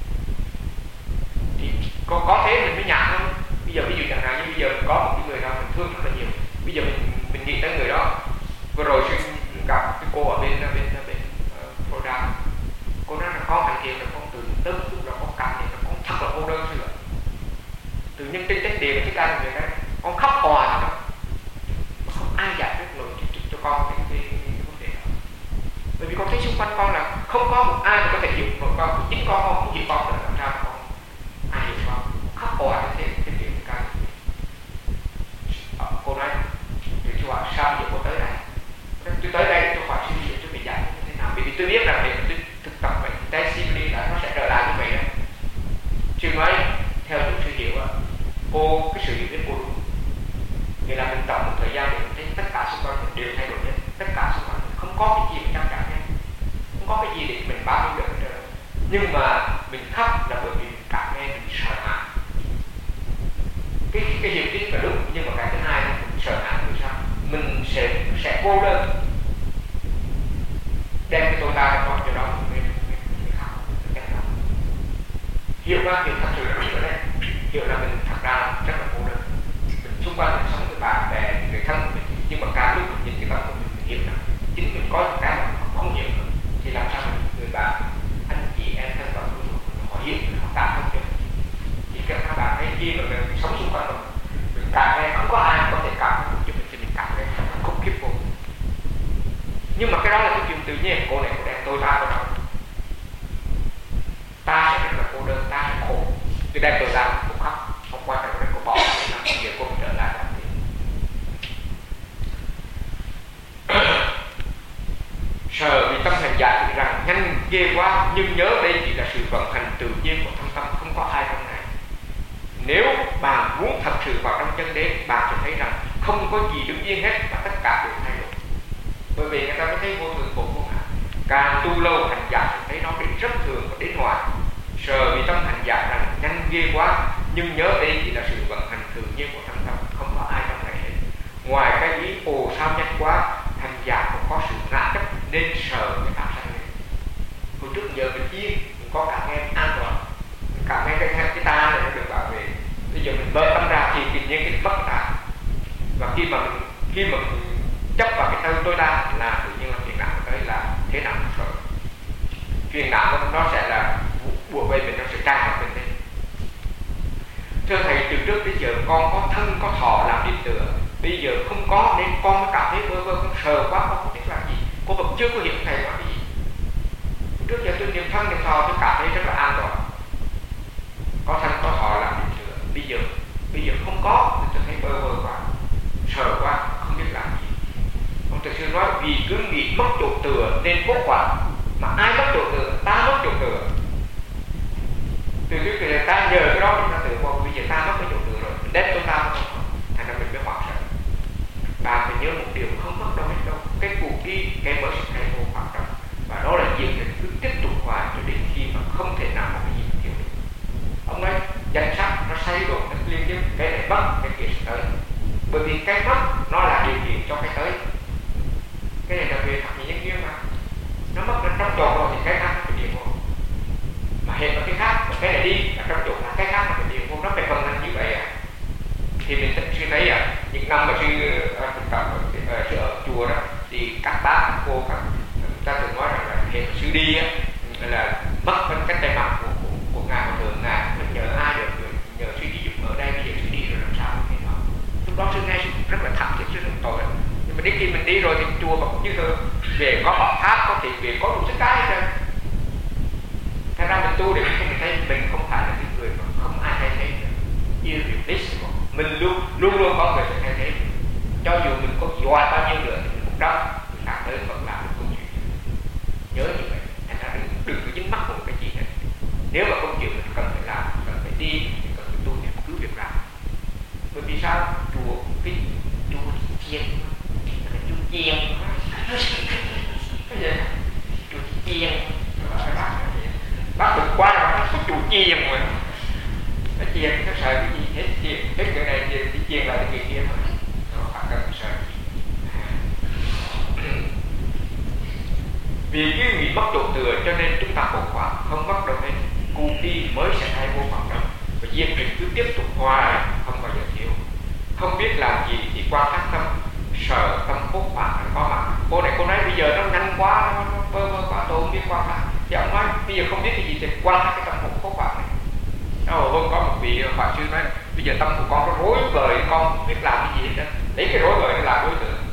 Thì có thế mình mới nhạt thôi. Bây giờ ví dụ chẳng hạn như bây giờ có một cái người nào mình thương rất là nhiều, bây giờ mình nghĩ tới người đó. Vừa rồi sư gặp cái cô ở bên Florida, cô nói là con hành thiền là con từ tâm lúc là con cảm nhận là con thật là cô đơn sư ạ. Tự nhiên trên chánh điện cái ca người đó con khóc òa thôi, không ai giải quyết nổi cho con cái vấn đề đó. Bởi vì con thấy xung quanh con là không có một ai mà có thể hiểu nổi con, chính con không hiểu con, là làm sao con ai hiểu con, khóc òa như thế trên điện cái ca. Cô nói thì chú bảo sao giờ cô tới đây? Tôi tới đây tôi hỏi suy nghĩ tôi phải giải như thế nào, bởi vì tôi biết rằng để tôi thực tập vậy cái CBD là nó sẽ trở lại như vậy đó. Chứ nói theo tôi suy hiểu cô cái sự hiểu biết cô đúng, nghĩa là mình tập một thời gian để mình thấy tất cả xung quanh mình đều thay đổi hết, tất cả xung quanh mình không có cái gì mình chắc chắn hết, không có cái gì để mình bám víu được hết. Nhưng mà mình khóc là bởi vì mình cảm nghe mình sợ hãi. Cái hiểu biết là đúng, nhưng mà cái thứ hai là mình sợ hãi. Vì sao? Mình sẽ vô đơn, đem cái tôi ta cho đó mình khóc, hiểu ra hiểu thật sự là đúng rồi đấy, hiểu là mình thật ra rất là vô đơn. Mình xung quanh mình sống với bạn bè người thân của mình, nhưng mà càng lúc mình nhìn cái tâm của mình hiểu rằng chính mình có những cái mà không hiểu được, thì làm sao mình người bạn anh chị em thân bằng của mình họ hiểu, họ cảm thông cho mình. Thì các bạn thấy khi mà mình sống xung quanh mình cảm thấy không có ai có thể cảm thông cho mình, thì mình cảm thấy khủng khiếp vô. Nhưng mà cái đó là cái chuyện tự nhiên. Cô này cô đem tôi ta vào đó, ta sẽ rất là cô đơn, ta sẽ khổ. Tôi đem tôi ta cũng khóc, không quan trọng là cô bỏ cái làm gì cô phải trở lại làm gì. Sợ vì tâm hành giả thì rằng nhanh ghê quá, nhưng nhớ đây chỉ là sự vận hành tự nhiên của thân tâm, không có ai trong này. Nếu bạn muốn thật sự vào trong chân đế, bạn sẽ thấy rằng không có gì đứng yên hết và tất cả đều thay đổi. Bởi vì người ta mới thấy vô thường khổ vô ngã. Càng tu lâu hành giả thì thấy nó đến rất thường và đến hoài. Sợ vì tâm hành giả rằng nhanh ghê quá, nhưng nhớ đây chỉ là sự vận hành tự nhiên của thân tâm, không có ai trong này hết. Ngoài cái ý ồ sao nhanh quá, hành giả cũng có sự ngã chấp nên sợ người ta sanh lên. Hồi trước giờ mình yên, mình có cảm nghe an toàn, mình cảm nghe cái ta này nó được bảo vệ. Bây giờ mình mở tâm ra thì tự nhiên cái mất ta. Và khi mà mình chấp vào cái tôi ta là tự nhiên là phiền não tới là thế nào rồi. Phiền não nó sẽ là buộc về mình, nó sẽ tràn vào mình lên. Thưa thầy, từ trước đến giờ con có thân có thọ làm điểm tựa, bây giờ không có nên con mới cảm thấy vơ con sờ quá, con không biết làm gì. Con vẫn chưa có hiểu thầy nói cái gì. Trước giờ tôi niệm thân niệm thọ tôi cảm thấy rất là an toàn, có thân có thọ làm điểm tựa. Bây giờ không có, tôi thấy vơ quá, sờ quá, không biết làm gì. Ông Thầy Sư nói vì cứ nghĩ mất chỗ tựa nên bốc quản, mà ai mất chỗ tựa? Ta mất chỗ tựa. Từ trước thì ta nhờ cái đó chúng ta tự qua, bây giờ ta mất cái chỗ tựa rồi, mình đem tôi ta mất, thành ra mình mới hoảng sợ. Bạn phải nhớ một điều không mất đâu hết đâu. Cái cuộc đi đi cái mới sẽ thay vô khoảng trọng, và đó là việc mình cứ tiếp tục hoài cho đến khi mà không thể nào mà cái gì thiếu được. Ông nói danh sách nó xây đổ nó liên tiếp, cái này mất cái kia sẽ tới, bởi vì cái mất nó là điều kiện cho cái tới. Cái này là về thật nhân duyên mà, nó mất ở trong chỗ rồi thì cái khác nó phải điền vô, mà hiện ở cái khác, cái này đi ở trong chỗ là cái khác nó phải điền vô, nó phải phần thành như vậy à. Thì mình suy thấy những năm mà sư ở chùa đó thì các bác các cô các ta thường nói rằng là hiện sư đi là mất cái tay mặt của ngài, mà thường ngài mình nhờ ai được, nhờ sư đi giúp ở đây, bây giờ sư đi rồi làm sao thì đó. Lúc đó sư nghe sư rất là thẳng chứ sư đừng tội, nhưng mà đến khi mình đi rồi thì chùa mà cũng như thường, về có học pháp, có thị về có đủ tất cả hết trơn. Thật ra mình tu để mình thấy mình không phải là cái người mà không ai thay thế nữa, irreplaceable. Mình luôn luôn có người sẽ thay thế. Cho dù mình có giỏi bao nhiêu nữa thì mình cũng đau, mình đạt tới vẫn làm được công chuyện. Nhớ như vậy, thành ra đừng có dính mắc vào một cái gì hết. Nếu mà công chuyện mình cần phải làm, cần phải đi, cần phải tu thì cứ việc làm. Bởi vì sao? Chùa cái chùa chiên, chùa chiên, cái gì? Chùa chiên, bác được qua là nó có chùa chiên rồi. Nó chiên, nó sợ cái gì hết chiên, hết cái này chiên, chiên lại cái kia thôi. Nó phải cần sợ. Vì cái nghĩ mất độ tựa cho nên chúng ta khổ quá, không mất đâu hết. Cu đi mới sẽ thay vô khoảng trọng, và duyên trình cứ tiếp tục hoài, không bao giờ thiếu. Không biết làm gì thì quan sát tâm, sợ tâm cốt phạt có mặt. Cô này cô nói bây giờ nó nhanh quá, nó bơ vơ quá, tôi không biết quan sát. Thì ông nói bây giờ không biết cái gì thì quan sát cái tâm hồn cốt phạt này. Hôm có một vị Pháp sư nói bây giờ tâm của con nó rối bời, con không biết làm cái gì hết. Lấy cái rối bời nó làm đối tượng.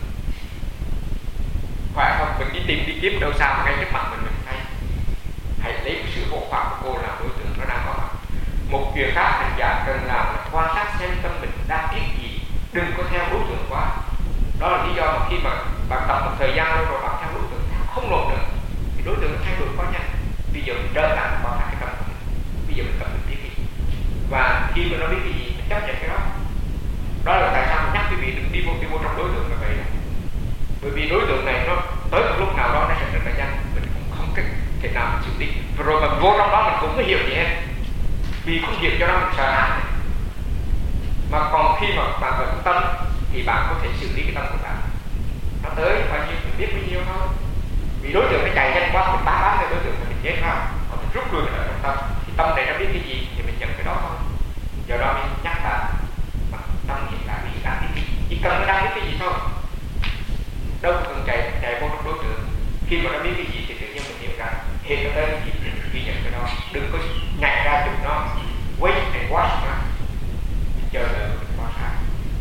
Phải không? Mình đi tìm đi kiếm đâu xa mà ngay trước mặt mình thấy. Hãy lấy cái sự hộ pháp của cô làm đối tượng, nó đang có mặt. Một việc khác hành giả cần làm là quan sát xem tâm mình đang biết gì, đừng có theo đối tượng quá. Đó là lý do mà khi mà bạn tập một thời gian rồi bạn theo đối tượng không nổi nữa, thì đối tượng nó thay đổi quá nhanh. Bây giờ mình trở lại quan sát cái tâm của mình. Bây giờ mình tập mình biết cái gì, và khi mà nó biết cái gì mình chấp nhận cái đó. Đó là tại sao mình nhắc quý vị đừng đi vô trong đối tượng như vậy đó. Bởi vì đối tượng này nó tới một lúc nào đó nó sẽ rất là nhanh, mình cũng không thể nào mình xử lý. Rồi mà vô trong đó mình cũng không hiểu gì hết, vì không hiểu cho nó mình sợ hãi. Mà còn khi mà bạn có tâm thì bạn có thể xử lý cái tâm của bạn. Nó tới bao nhiêu mình biết bao nhiêu thôi. Vì đối tượng nó chạy nhanh quá, mình bám cái đối tượng mà mình chết không, còn mình rút lui ở trong tâm. Thì tâm này nó biết cái gì thì mình nhận cái đó thôi. Do đó mình nhắc bạn tâm hiện lại vì đang biết cái gì, chỉ cần nó đang biết cái gì thôi, đâu cần chạy vô trong đối tượng. Khi mà nó biết cái gì thì tự nhiên mình hiểu rằng hiện nó tới cái gì thì mình ghi nhận cái đó, đừng có nhảy ra chụp nó, wait and watch nó, chờ đợi mình quan sát.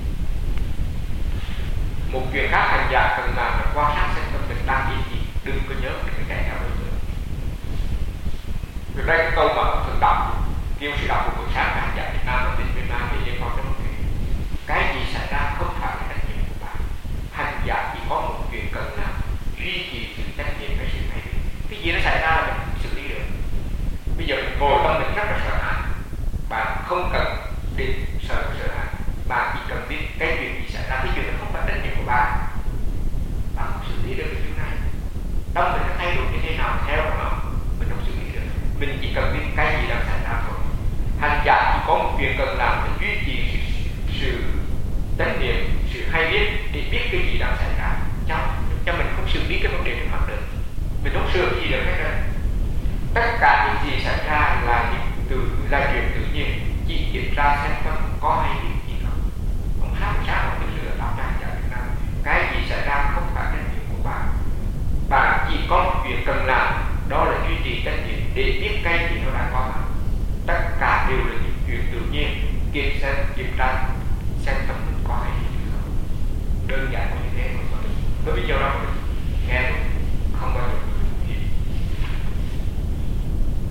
Một chuyện khác hành giả cần làm là quan sát xem tâm mình đang biết gì, đừng có nhớ mình chạy theo đối tượng. Từ đây cái câu mà thường đọc kêu sự đọc của buổi sáng hành giả Việt Nam và tỉnh Việt Nam thì liên quan đến một cái gì xảy ra không phải là trách nhiệm của bạn. Hành giả chỉ có một chuyện cần làm, duy trì sự trách nhiệm với sự thay đổi. Cái gì nó xảy ra là mình xử lý được. Bây giờ mình ngồi tâm mình rất là sợ hãi, bạn không cần đi sợ hãi, bạn chỉ cần biết cái chuyện gì xảy ra. Cái chuyện nó không phải trách nhiệm của bạn, bạn không xử lý được cái chuyện này. Tâm mình nó thay đổi như thế nào theo nó, mình không xử lý được. Mình chỉ cần biết cái gì đang xảy ra thôi. Hành giả chỉ có một việc cần làm là duy trì sự chánh niệm, sự hay biết để biết cái gì đang xảy ra, cho mình không xử lý cái vấn đề trước mặt được. Mình không sửa gì được hết rồi. Tất cả những gì xảy ra là chuyện tự nhiên, chỉ kiểm tra xem có hay biết gì không. Không sao mà mình lừa đảo hành giả Việt Nam. Cái gì xảy ra không phải trách nhiệm của bạn. Bạn chỉ có một việc cần làm, đó là duy trì trách nhiệm để biết cái gì nó đang có mặt. Tất cả đều là những chuyện tự nhiên, kiểm tra xem tâm mình có hay gì không. Đơn giản như thế mà bởi vì do đó mình nghe không bao giờ hiểu.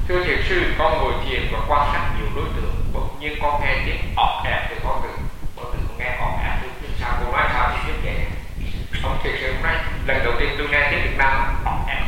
Thưa thiền sư, con ngồi thiền và quan sát nhiều đối tượng, bỗng nhiên con nghe tiếng ọt ẹt từ con tự con nghe ọt ẹt từ sao cô nói sao thì biết vậy. Ông thiền sư nói lần đầu tiên tôi nghe tiếng Việt Nam ọt ẹt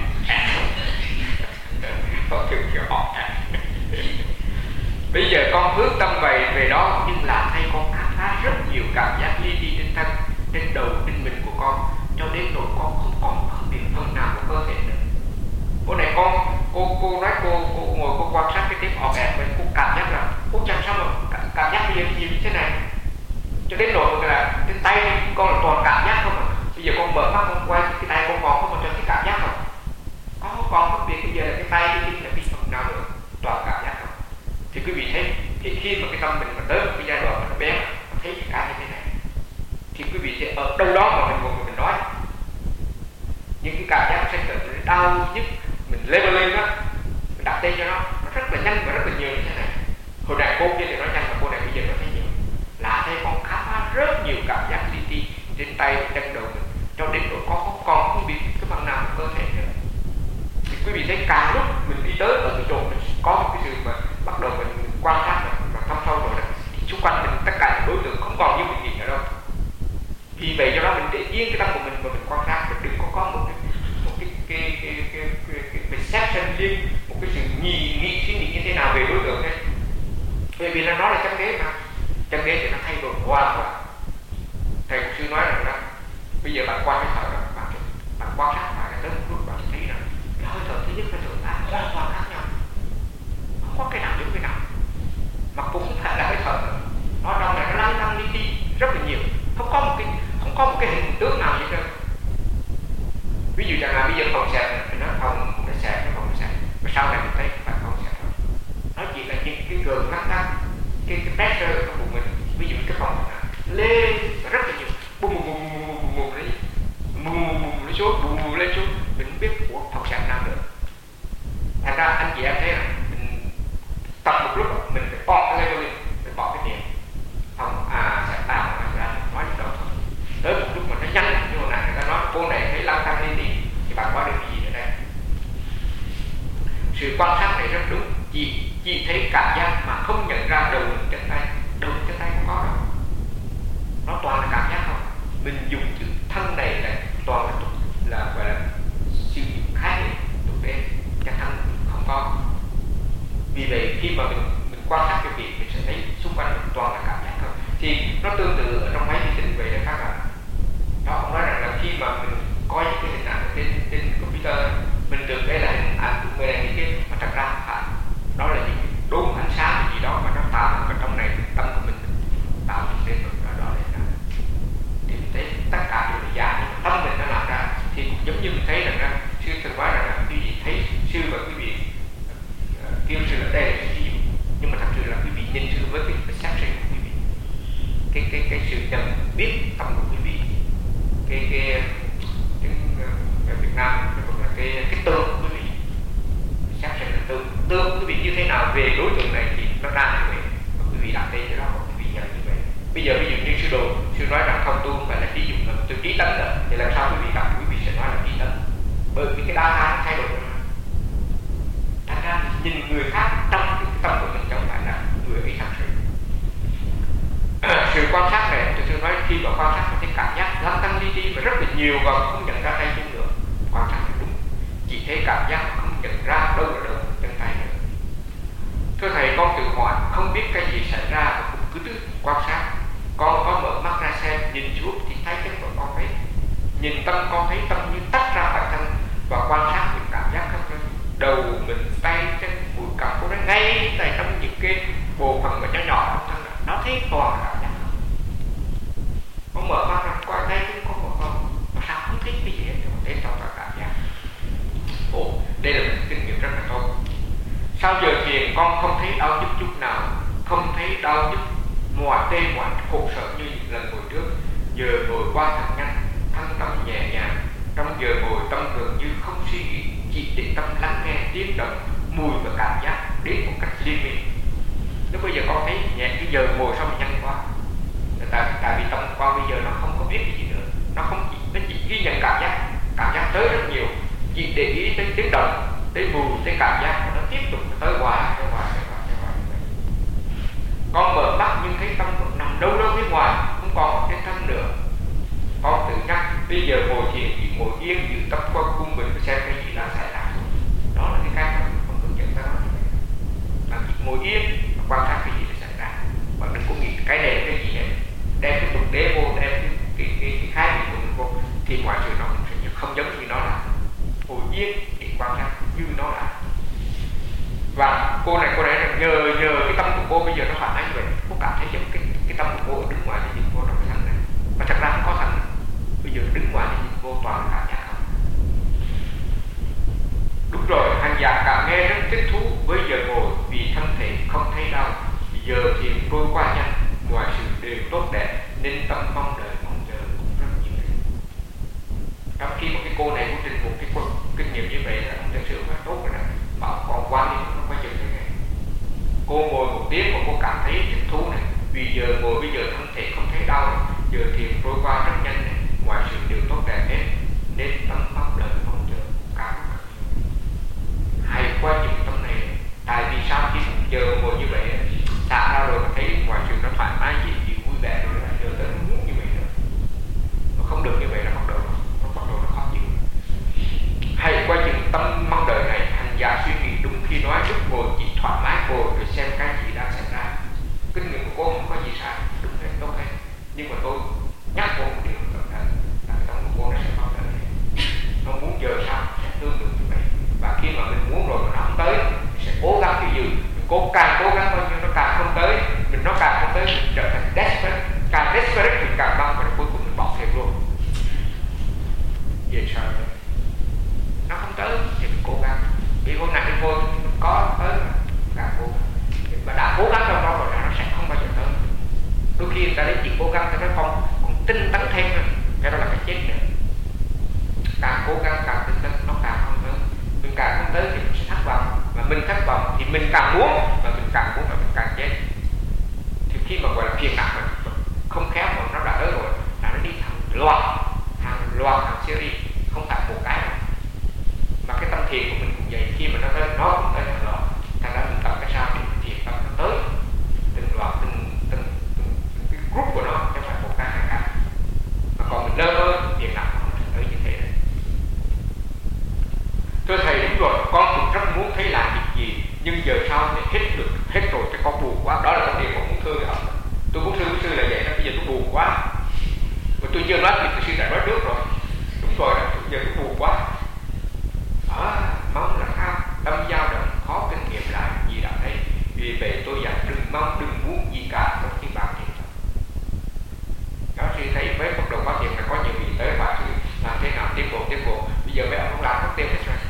con thiền sư ọt ẹt. Bây giờ con hướng tâm về đó, nhưng là thay con khám phá rất nhiều cảm giác li ti trên thân, trên đầu, trên mình của con, cho đến nỗi con không còn phân biệt phần nào của cơ thể nữa. Bữa này cô nói cô ngồi cô quan sát cái tiếng ọt ẹt, mình cô cảm giác là cô chẳng sao mà cảm giác bây giờ nhiều như thế này, cho đến nỗi là trên tay con là toàn cảm giác không à. Bây giờ con mở mắt con quay cái tay con còn không, cho cái cảm giác không, có còn phân biệt bây giờ là cái tay cái chân là cái phần nào nữa, toàn cảm giác không. Thì quý vị thấy, thì khi mà cái tâm mình mà tới một cái giai đoạn mà nó bé, nó thấy cái như thế này, thì quý vị sẽ ở đâu đó mà mình ngồi mình nói những cái cảm giác sẽ गिật, đau nhức, mình leveling đó, mình đặt tên cho nó rất là nhanh và rất là nhiều như thế này. Hồi này cô kia thì nói nhanh, mà cô này bây giờ nó thấy nhiều, là thấy con khám phá rất nhiều cảm giác li ti trên tay, chân đầu mình, cho đến độ con không còn không biết cái phần nào của cơ thể nữa. Thì quý vị thấy càng lúc mình đi tới ở cái chỗ mình có một cái sự mà bắt đầu mình quan sát và thâm sâu rồi đó, xung quanh mình tất cả những đối tượng không còn như mình nhìn nữa đâu. Vì vậy do đó mình để yên cái tâm của mình và mình quan sát, mình đừng có một cái perception riêng, một cái sự nghĩ suy nghĩ như thế nào về đối tượng đấy. Bởi vì là nó là chân đế mà, chân đế thì nó thay đổi hoàn toàn. Thầy cũng sư nói rằng đó, bây giờ bạn quan cái thở đó, bạn quan sát lại tới một lúc bạn thấy rằng cái hơi thở thứ nhất hơi thở hoàn toàn khác nhau, không có cái nào giống cái nào, mà cũng không phải là hơi thở nữa. Nó trong này nó lăn tăng đi rất là nhiều, không có một cái hình tướng nào vậy trơn. Ví dụ chẳng là bây giờ phòng xẹp thì nó phòng nó xẹp, và sau này mình thấy không phải phòng xẹp đâu, nó chỉ là những cái gường lăn tăng, cái pressure trong bụng mình. Ví dụ cái phòng lên rất là nhiều, bùm lên xuống, lên xuống, mình không biết của phòng xẹp nào nữa. Thành ra anh chị em thấy là mình tập một lúc mình phải bỏ cái level, mình bỏ cái niệm phòng xẹp nào ra nói được đâu thôi. Tới một lúc mà nó nhanh như hồi nãy người ta nói cô này thấy lăn tăng lên thì bạn có được cái gì nữa đây. Sự quan sát này rất đúng, chỉ thấy cảm giác mà không nhận ra đầu mình chân tay không có đâu, nó toàn là cảm giác không. Mình dùng chữ thân này là toàn là gọi là sự khái niệm tục đế, cái thân không có. Vì vậy khi mà mình quan sát cái việc, mình sẽ thấy xung quanh mình toàn là cảm giác không. Thì nó tương tự ở trong máy vi tính vậy đó các bạn. Đó, ông nói rằng là khi mà mình coi những cái hình ảnh trên computer, mình tưởng đây là hình ảnh của người này người kia, mà thật ra không phải. Đó là những cái đốm ánh sáng gì đó mà nó tạo ở trong này, tâm của mình tạo những cái đó để ra. Thì mình thấy tất cả đều là giả, nhưng mà tâm mình nó làm ra. Thì cũng giống như mình thấy rằng là sư thường nói rằng là quý vị thấy sư và quý vị kêu sư ở đây là ví dụ, nhưng mà thật sự là quý vị nhìn sư với cái perception của quý vị, cái sự nhận biết tâm của quý vị, cái Việt Nam là cái tương của quý vị, perception là tương quý vị như thế nào về đối tượng này thì nó ra như vậy, và quý vị đặt tên cho đó, quý vị nhận như vậy. Bây giờ ví dụ như sư nói rằng không tu không phải là trí dụng, là từ trí tấn nữa, thì làm sao quý vị đọc quý vị sẽ nói là trí tấn, bởi vì cái data nó thay đổi. Thành ra nhìn người khác trong cái tâm của mình chẳng phải là người ấy thật sự. Sự quan sát này, tôi nói khi mà quan sát cái cảm giác lăn tăng đi mà rất là nhiều và không nhận ra tay chân nữa. Quan sát là đúng, chỉ thấy cảm giác không nhận ra đâu là đâu chân tay nữa. Thưa thầy, con tự hỏi không biết cái gì xảy ra và cũng cứ tự quan sát. Con có mở mắt ra xem, nhìn xuống thì thấy chân của con thấy, nhìn tâm con thấy tâm như tách ra bản thân và quan sát những cảm giác không thôi. Đầu mình, tay chân, mũi cằm của nó ngay tại trong những cái bộ phận mà nhỏ trong thân này, nó thấy toàn là cảm giác không. Con mở mắt ra coi thấy cũng có một không, mà sao không thấy cái gì hết, mà thấy toàn là cảm giác. Ồ, đây là một kinh nghiệm rất là tốt. Sau giờ thiền con không thấy đau nhức chút nào, không thấy đau nhức mỏi tê mỏi khổ sở như những lần ngồi trước. Giờ ngồi qua thật nhanh, thân tâm nhẹ nhàng. Trong giờ ngồi tâm gần như không suy nghĩ, chỉ để tâm lắng nghe tiếng động, mùi và cảm giác đến một cách liên miên. Lúc bây giờ con thấy nhẹ, cái giờ ngồi sao mà nhanh quá, tại vì tâm con bây giờ nó không có biết cái gì nữa, nó chỉ ghi nhận cảm giác tới rất nhiều, chỉ để ý tới tiếng động, tới mùi, tới cảm giác, và nó tiếp tục tới giờ thì trôi qua nhanh, mọi sự đều tốt đẹp, nên tâm mong đợi mong chờ cũng rất nhiều. Trong khi một cái cô này cũng trình một cái kinh nghiệm như vậy là không thực sự rất tốt rồi đó, bảo còn qua đi không có chừng thế này. Cô ngồi một tiếng mà cô cảm thấy thích thú này, vì giờ ngồi bây giờ thân thể không thấy đau này. Giờ thiền trôi qua rất nhanh này, mọi sự đều tốt đẹp hết, nên tâm mong đợi mong chờ cảm hay qua những tâm này. Tại vì sao khi giờ ngồi như vậy tạ ra rồi mà thấy mọi sự nó thoải mái gì vui vẻ rồi là giờ tới muốn như vậy nữa, nó không được như vậy là bắt đầu nó khó chịu. Hay qua những tâm mong đợi này, hành giả suy nghĩ đúng khi nói lúc ngồi chỉ thoải mái ngồi rồi xem cái gì đang xảy ra. Kinh nghiệm của cô không có gì sai, đúng hết, tốt hết. Nhưng mà tôi nhắc cô một điều cẩn thận là trong của cô nó sẽ bao giờ nó muốn giờ sao sẽ tương tự như vậy. Và khi mà mình muốn rồi mà nó không tới, mình sẽ cố gắng cái gì, mình càng cố gắng bao nhiêu nó càng không tới, nó càng không tới, mình trở thành desperate, càng desperate mình càng mong, và cuối cùng mình bỏ thêm luôn. Vậy sao nó không tới thì mình cố gắng, vì hôm nay mình vô mình có tới mà càng cố gắng, mà đã cố gắng trong đó rồi nó sẽ không bao giờ tới. Đôi khi người ta lấy chuyện cố gắng người ta nói không, còn tinh tấn thêm nữa, cái đó là cái chết nữa. Càng cố gắng càng tinh tấn nó càng không tới, mình càng không tới thì mình sẽ thất vọng, và mình thất vọng thì mình càng muốn, và mình càng muốn là mình càng chết. Thì khi mà gọi là phiền não mình không khéo mà nó đã tới rồi là nó đi thẳng loạt hàng series, không phải một cái nào. Mà cái tâm thiền của mình cũng vậy, khi mà nó tới nó cũng tới hàng loạt. Thành ra mình tập cái sao thì mình thiền tâm nó tới từng loạt từng cái group của nó, chứ không phải một cái hai cái. Mà còn mình lơ mơ thiền não không thể tới như thế này. Thưa thầy, đúng rồi, con cũng rất muốn thấy làm việc gì, nhưng giờ sao thì hết rồi, cái con buồn quá. Đó là con điều con muốn thưa với ông. Tôi muốn thưa với sư là vậy đó, bây giờ tôi buồn quá. Mà tôi chưa nói thì sư đã nói trước rồi. Đúng rồi, giờ tôi buồn quá. Mong là tham, tâm dao động, khó kinh nghiệm lại gì đã thấy. Vì vậy tôi dặn đừng mong, đừng muốn gì cả trong khi bạn thiền. Đó, sư thấy mấy bắt đầu có thiền là có nhiều vị tới và sư làm thế nào tiến bộ. Bây giờ mấy ông không làm, không tiêu hết rồi.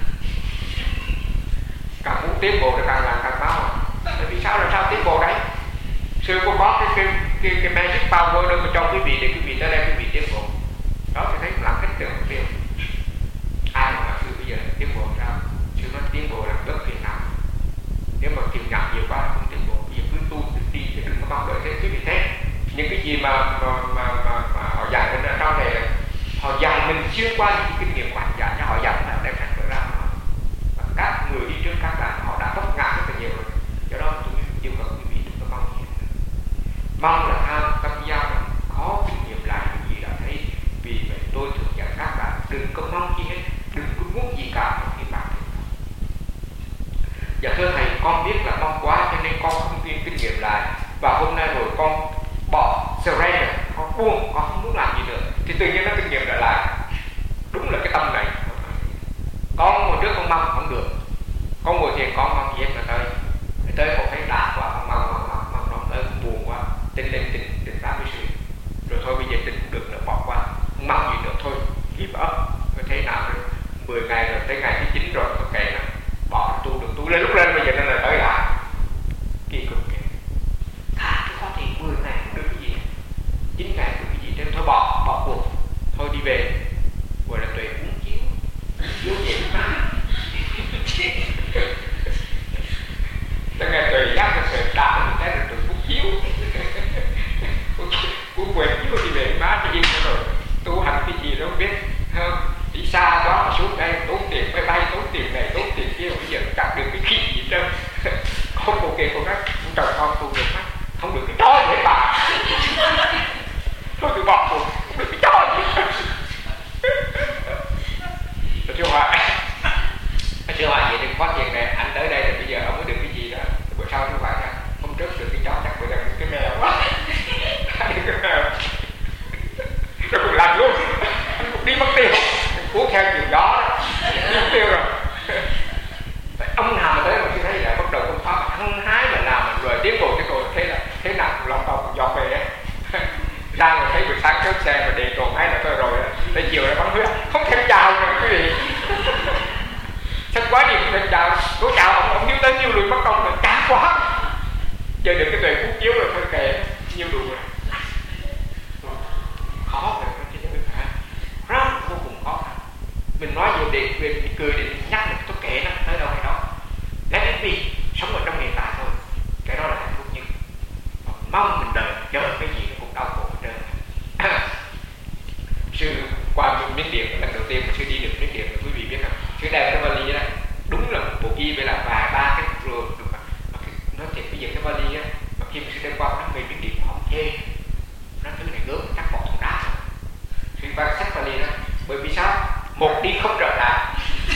Càng muốn tiến bộ thì càng làm càng báo. Tại vì sao, là sao tiến bộ đấy? Sư có cái magic power đâu mà cho quý vị để quý vị tới đây quý vị tiến bộ. Đó thì thấy làm cách tưởng một điều. Ai mà sư bây giờ tiến bộ sao? Sư nói tiến bộ là bớt phiền não. Nếu mà kiềm nhặt nhiều quá không tiến bộ. Bây giờ cứ tu cứ đi chứ đừng có mong đợi thế quý vị thế. Những cái gì mà họ dạy mình ở trong này là họ dạy mình xuyên qua những cái kinh nghiệm của hành giả, cho họ dạy là đem thành ra mà. Và các người đi trước các bạn họ đã vấp ngã rất là nhiều rồi. Do đó tôi yêu cầu quý vị đừng có mong gì. Mong là tham tâm dao động, khó kinh nghiệm lại những gì đã thấy. Vì vậy tôi thường dặn các bạn đừng có mong gì hết, đừng có muốn gì cả trong khi bạn thiền. Dạ thưa thầy, con biết là mong quá cho nên con không tin kinh nghiệm lại. Và hôm nay rồi con bỏ surrender, con buông, con không muốn làm gì nữa. Thì tự nhiên nó kinh nghiệm lại. Đúng là cái tâm này. Con hồi trước con mong không được, con ngồi thiền con mong gì hết mà tới con thấy đã quá, con mong tới con buồn quá, tin lên tình ra với sự. Rồi thôi bây giờ tin cũng được nữa, bỏ qua, không mong gì nữa thôi, give up. Rồi thế nào rồi 10 ngày rồi tới ngày thứ 9 rồi ok nó bỏ tu được, tu lên lúc lên bây giờ nó là tới lại kỳ cục kìa. Thả cái khóa thiền 10 ngày không được cái gì, 9 ngày được cái gì thêm, thôi bỏ cuộc, thôi đi về. Gọi là tuệ uống chiếu vô vậy mà tới ngày tuệ giác là sợ đá mình thấy là tuệ uống chiếu cuối quên chiếu đi về má cho yên rồi tu hành cái gì đâu biết không, đi xa đó mà xuống đây tốn tiền máy bay, tốn tiền này tốn tiền kia, bây giờ chẳng được cái khí gì trơn. Không ok con nói trời con tu được mắt không được cái chó gì hết bà. Thôi tôi bỏ cuộc, không được cái chó gì hết. Chưa hỏi vậy đừng phát hiện này anh tới đây thì bây giờ ông mới được cái gì đó, bữa sau chưa phải ra hôm trước được cái chó chắc bữa nay được cái mèo quá. Được cái mèo rồi cũng làm luôn, anh cũng đi mất tiêu, cuốn theo chiều gió đi mất tiêu rồi. Ông nào mà tới mà chưa thấy lại bắt đầu công pháp hăng hái mà làm mình rồi tiến bộ thế là thế nào cũng lòng tàu cũng giọt về đấy. Ra rồi thấy buổi sáng trước xe mà đề trộn hay là thôi rồi tới chiều lại bắn huyết không thèm chào nữa quý vị. Thật quá nhiều không thèm chào, tôi chào ông hiếu tới nhiều lùi mất công rồi chán quá. chơi được cái tuệ phút chiếu rồi thôi kệ, nhiêu đủ rồi. Khó phải cái thế giới rất vô cùng khó khăn. Mình nói về cười để nhắc được tôi kệ nó tới đâu hay đó. Let it be, sống ở trong hiện tại thôi, cái đó là hạnh phúc nhất. Mong mình đời chờ cái gì cũng đau khổ hết trơn. Sư qua Miến Điện lần đầu tiên mà sư đi được Miến Điện, quý vị biết không? Sư đem cái vali đó, đúng là một bộ y với là vài ba cái rồi mà nói thiệt bây giờ cái vali á, mà khi mà sư đem qua nó người Miến Điện họ chê, nó thứ này gớm chắc bỏ thùng đá. Sư ba sách vali đó, bởi vì sao? Một đi không trở lại,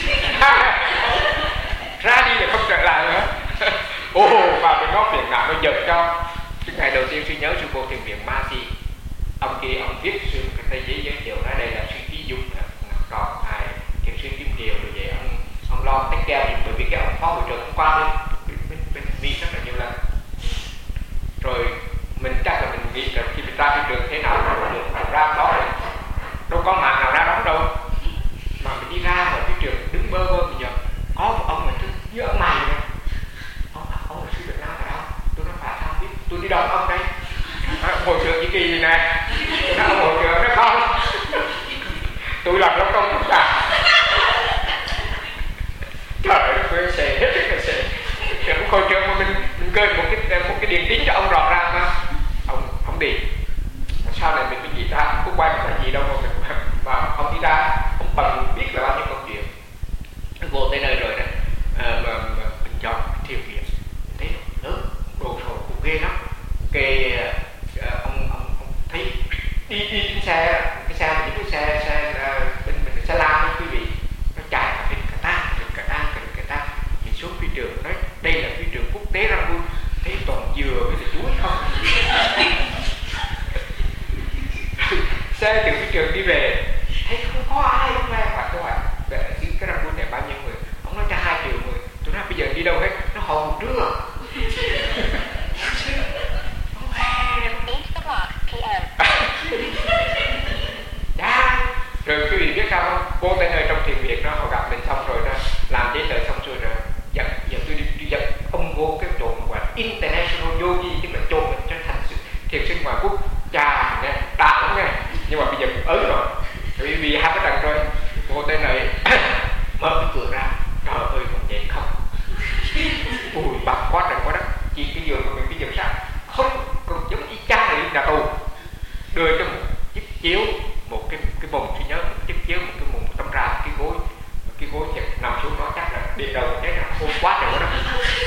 ra đi là không trở lại nữa. Và mình có phiền não nó giật cho. Cái ngày đầu tiên sư nhớ sư vô thiền viện Ma Si, ông kia ông viết sư cái tờ giấy giới thiệu ra đây là sư Trí Dung, còn thầy thiền sư Kim Kiều rồi vậy ông lo tách keo, bởi vì cái ông phó hội trưởng hôm qua bên Mi rất là nhiều lần rồi. Mình chắc là mình nghĩ là khi mình ra cái trường thế nào được ra đó rồi, đâu có mạng nào ra đóng đâu, mà mình đi ra ở cái trường đứng bơ vơ. Bây giờ có một ông mà tôi như ông này nè, ông là sư Việt Nam phải không? Tôi nói phải sao biết, tôi đi đón ông đây. Hội trưởng gì kỳ nè, tôi nói ông hội trưởng nó không, tôi làm nó không phức tạp. Trời ơi, nó xề hết cái xề. Ông hội trưởng mà mình cười một cái điện tín cho ông rõ ràng mà ông đi. Sau này mình cái gì ra không có quan là gì đâu mà ông đi ra ông bằng biết là bao nhiêu công chuyện. Vô tới nơi rồi đó, mà mình chọn thiền viện thấy lớn đồ sộ cũng ghê lắm. Cái ông thấy đi trên xe, cái xe mà những cái xe bên mình xe lam đó quý vị, nó chạy cả hình cả ta nhìn xuống phi trường nói đây là phi trường quốc tế Rangoon, thấy toàn dừa với là chuối không. Xe từ phi trường đi về thấy không có ai lúc này mà tôi hỏi cái Rangoon này bao nhiêu người, ông nói cho 2 triệu người. Tôi nói bây giờ đi đâu hết, nó hầu trưa. Rồi quý vị biết sao không? Vô tới nơi trong thiền viện đó, họ gặp mình xong rồi đó, làm giấy tờ xong rồi rồi giờ tôi đi dẫn ông vô cái chỗ gọi là International Yogi, tức là chỗ mình cho thành thiền sinh ngoại quốc. Chà nghe, đã lắm nghe. Nhưng mà bây giờ cũng ớn rồi, vì hai cái đằng rồi. Vô tới nơi mở cái cửa ra, trời ơi còn vậy không? Ui bạc quá trời quá đất. Chỉ cái giường của mình cái giường sao không còn giống y chang là đi nhà tù. Đưa cho một chiếc chiếu, một cái mùng, tôi nhớ một chiếc chiếu, một cái mùng tấm ra, cái gối chật nằm xuống đó chắc là điện đầu cái là khô quá trời quá đất.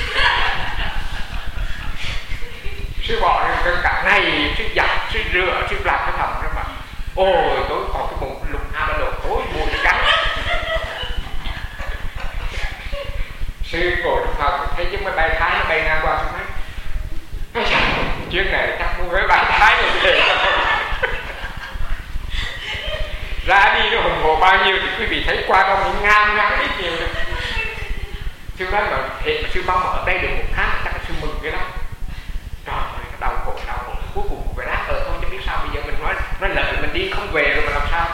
Sư bỏ ra cả ngày, sư giặt, sư rửa, sư làm cái thầm đó mà. Ôi tối còn cái mùng lục 2-3 độ tối mùi trắng. Sư ngồi trong phòng thấy chiếc máy bay Thái nó bay ngang qua, sư nói chuyến này chắc mua máy bay Thái này về. Ra đi nó hùng hồ bao nhiêu thì quý vị thấy qua đâu mình ngang ít nhiều rồi. Sư nói mà hiện mà sư mong mà ở đây được 1 tháng chắc là sư mừng cái lắm. Trời ơi, đau khổ cuối cùng phải đáp thôi chứ biết sao. Bây giờ mình nói lợi mình đi không về rồi mà làm sao.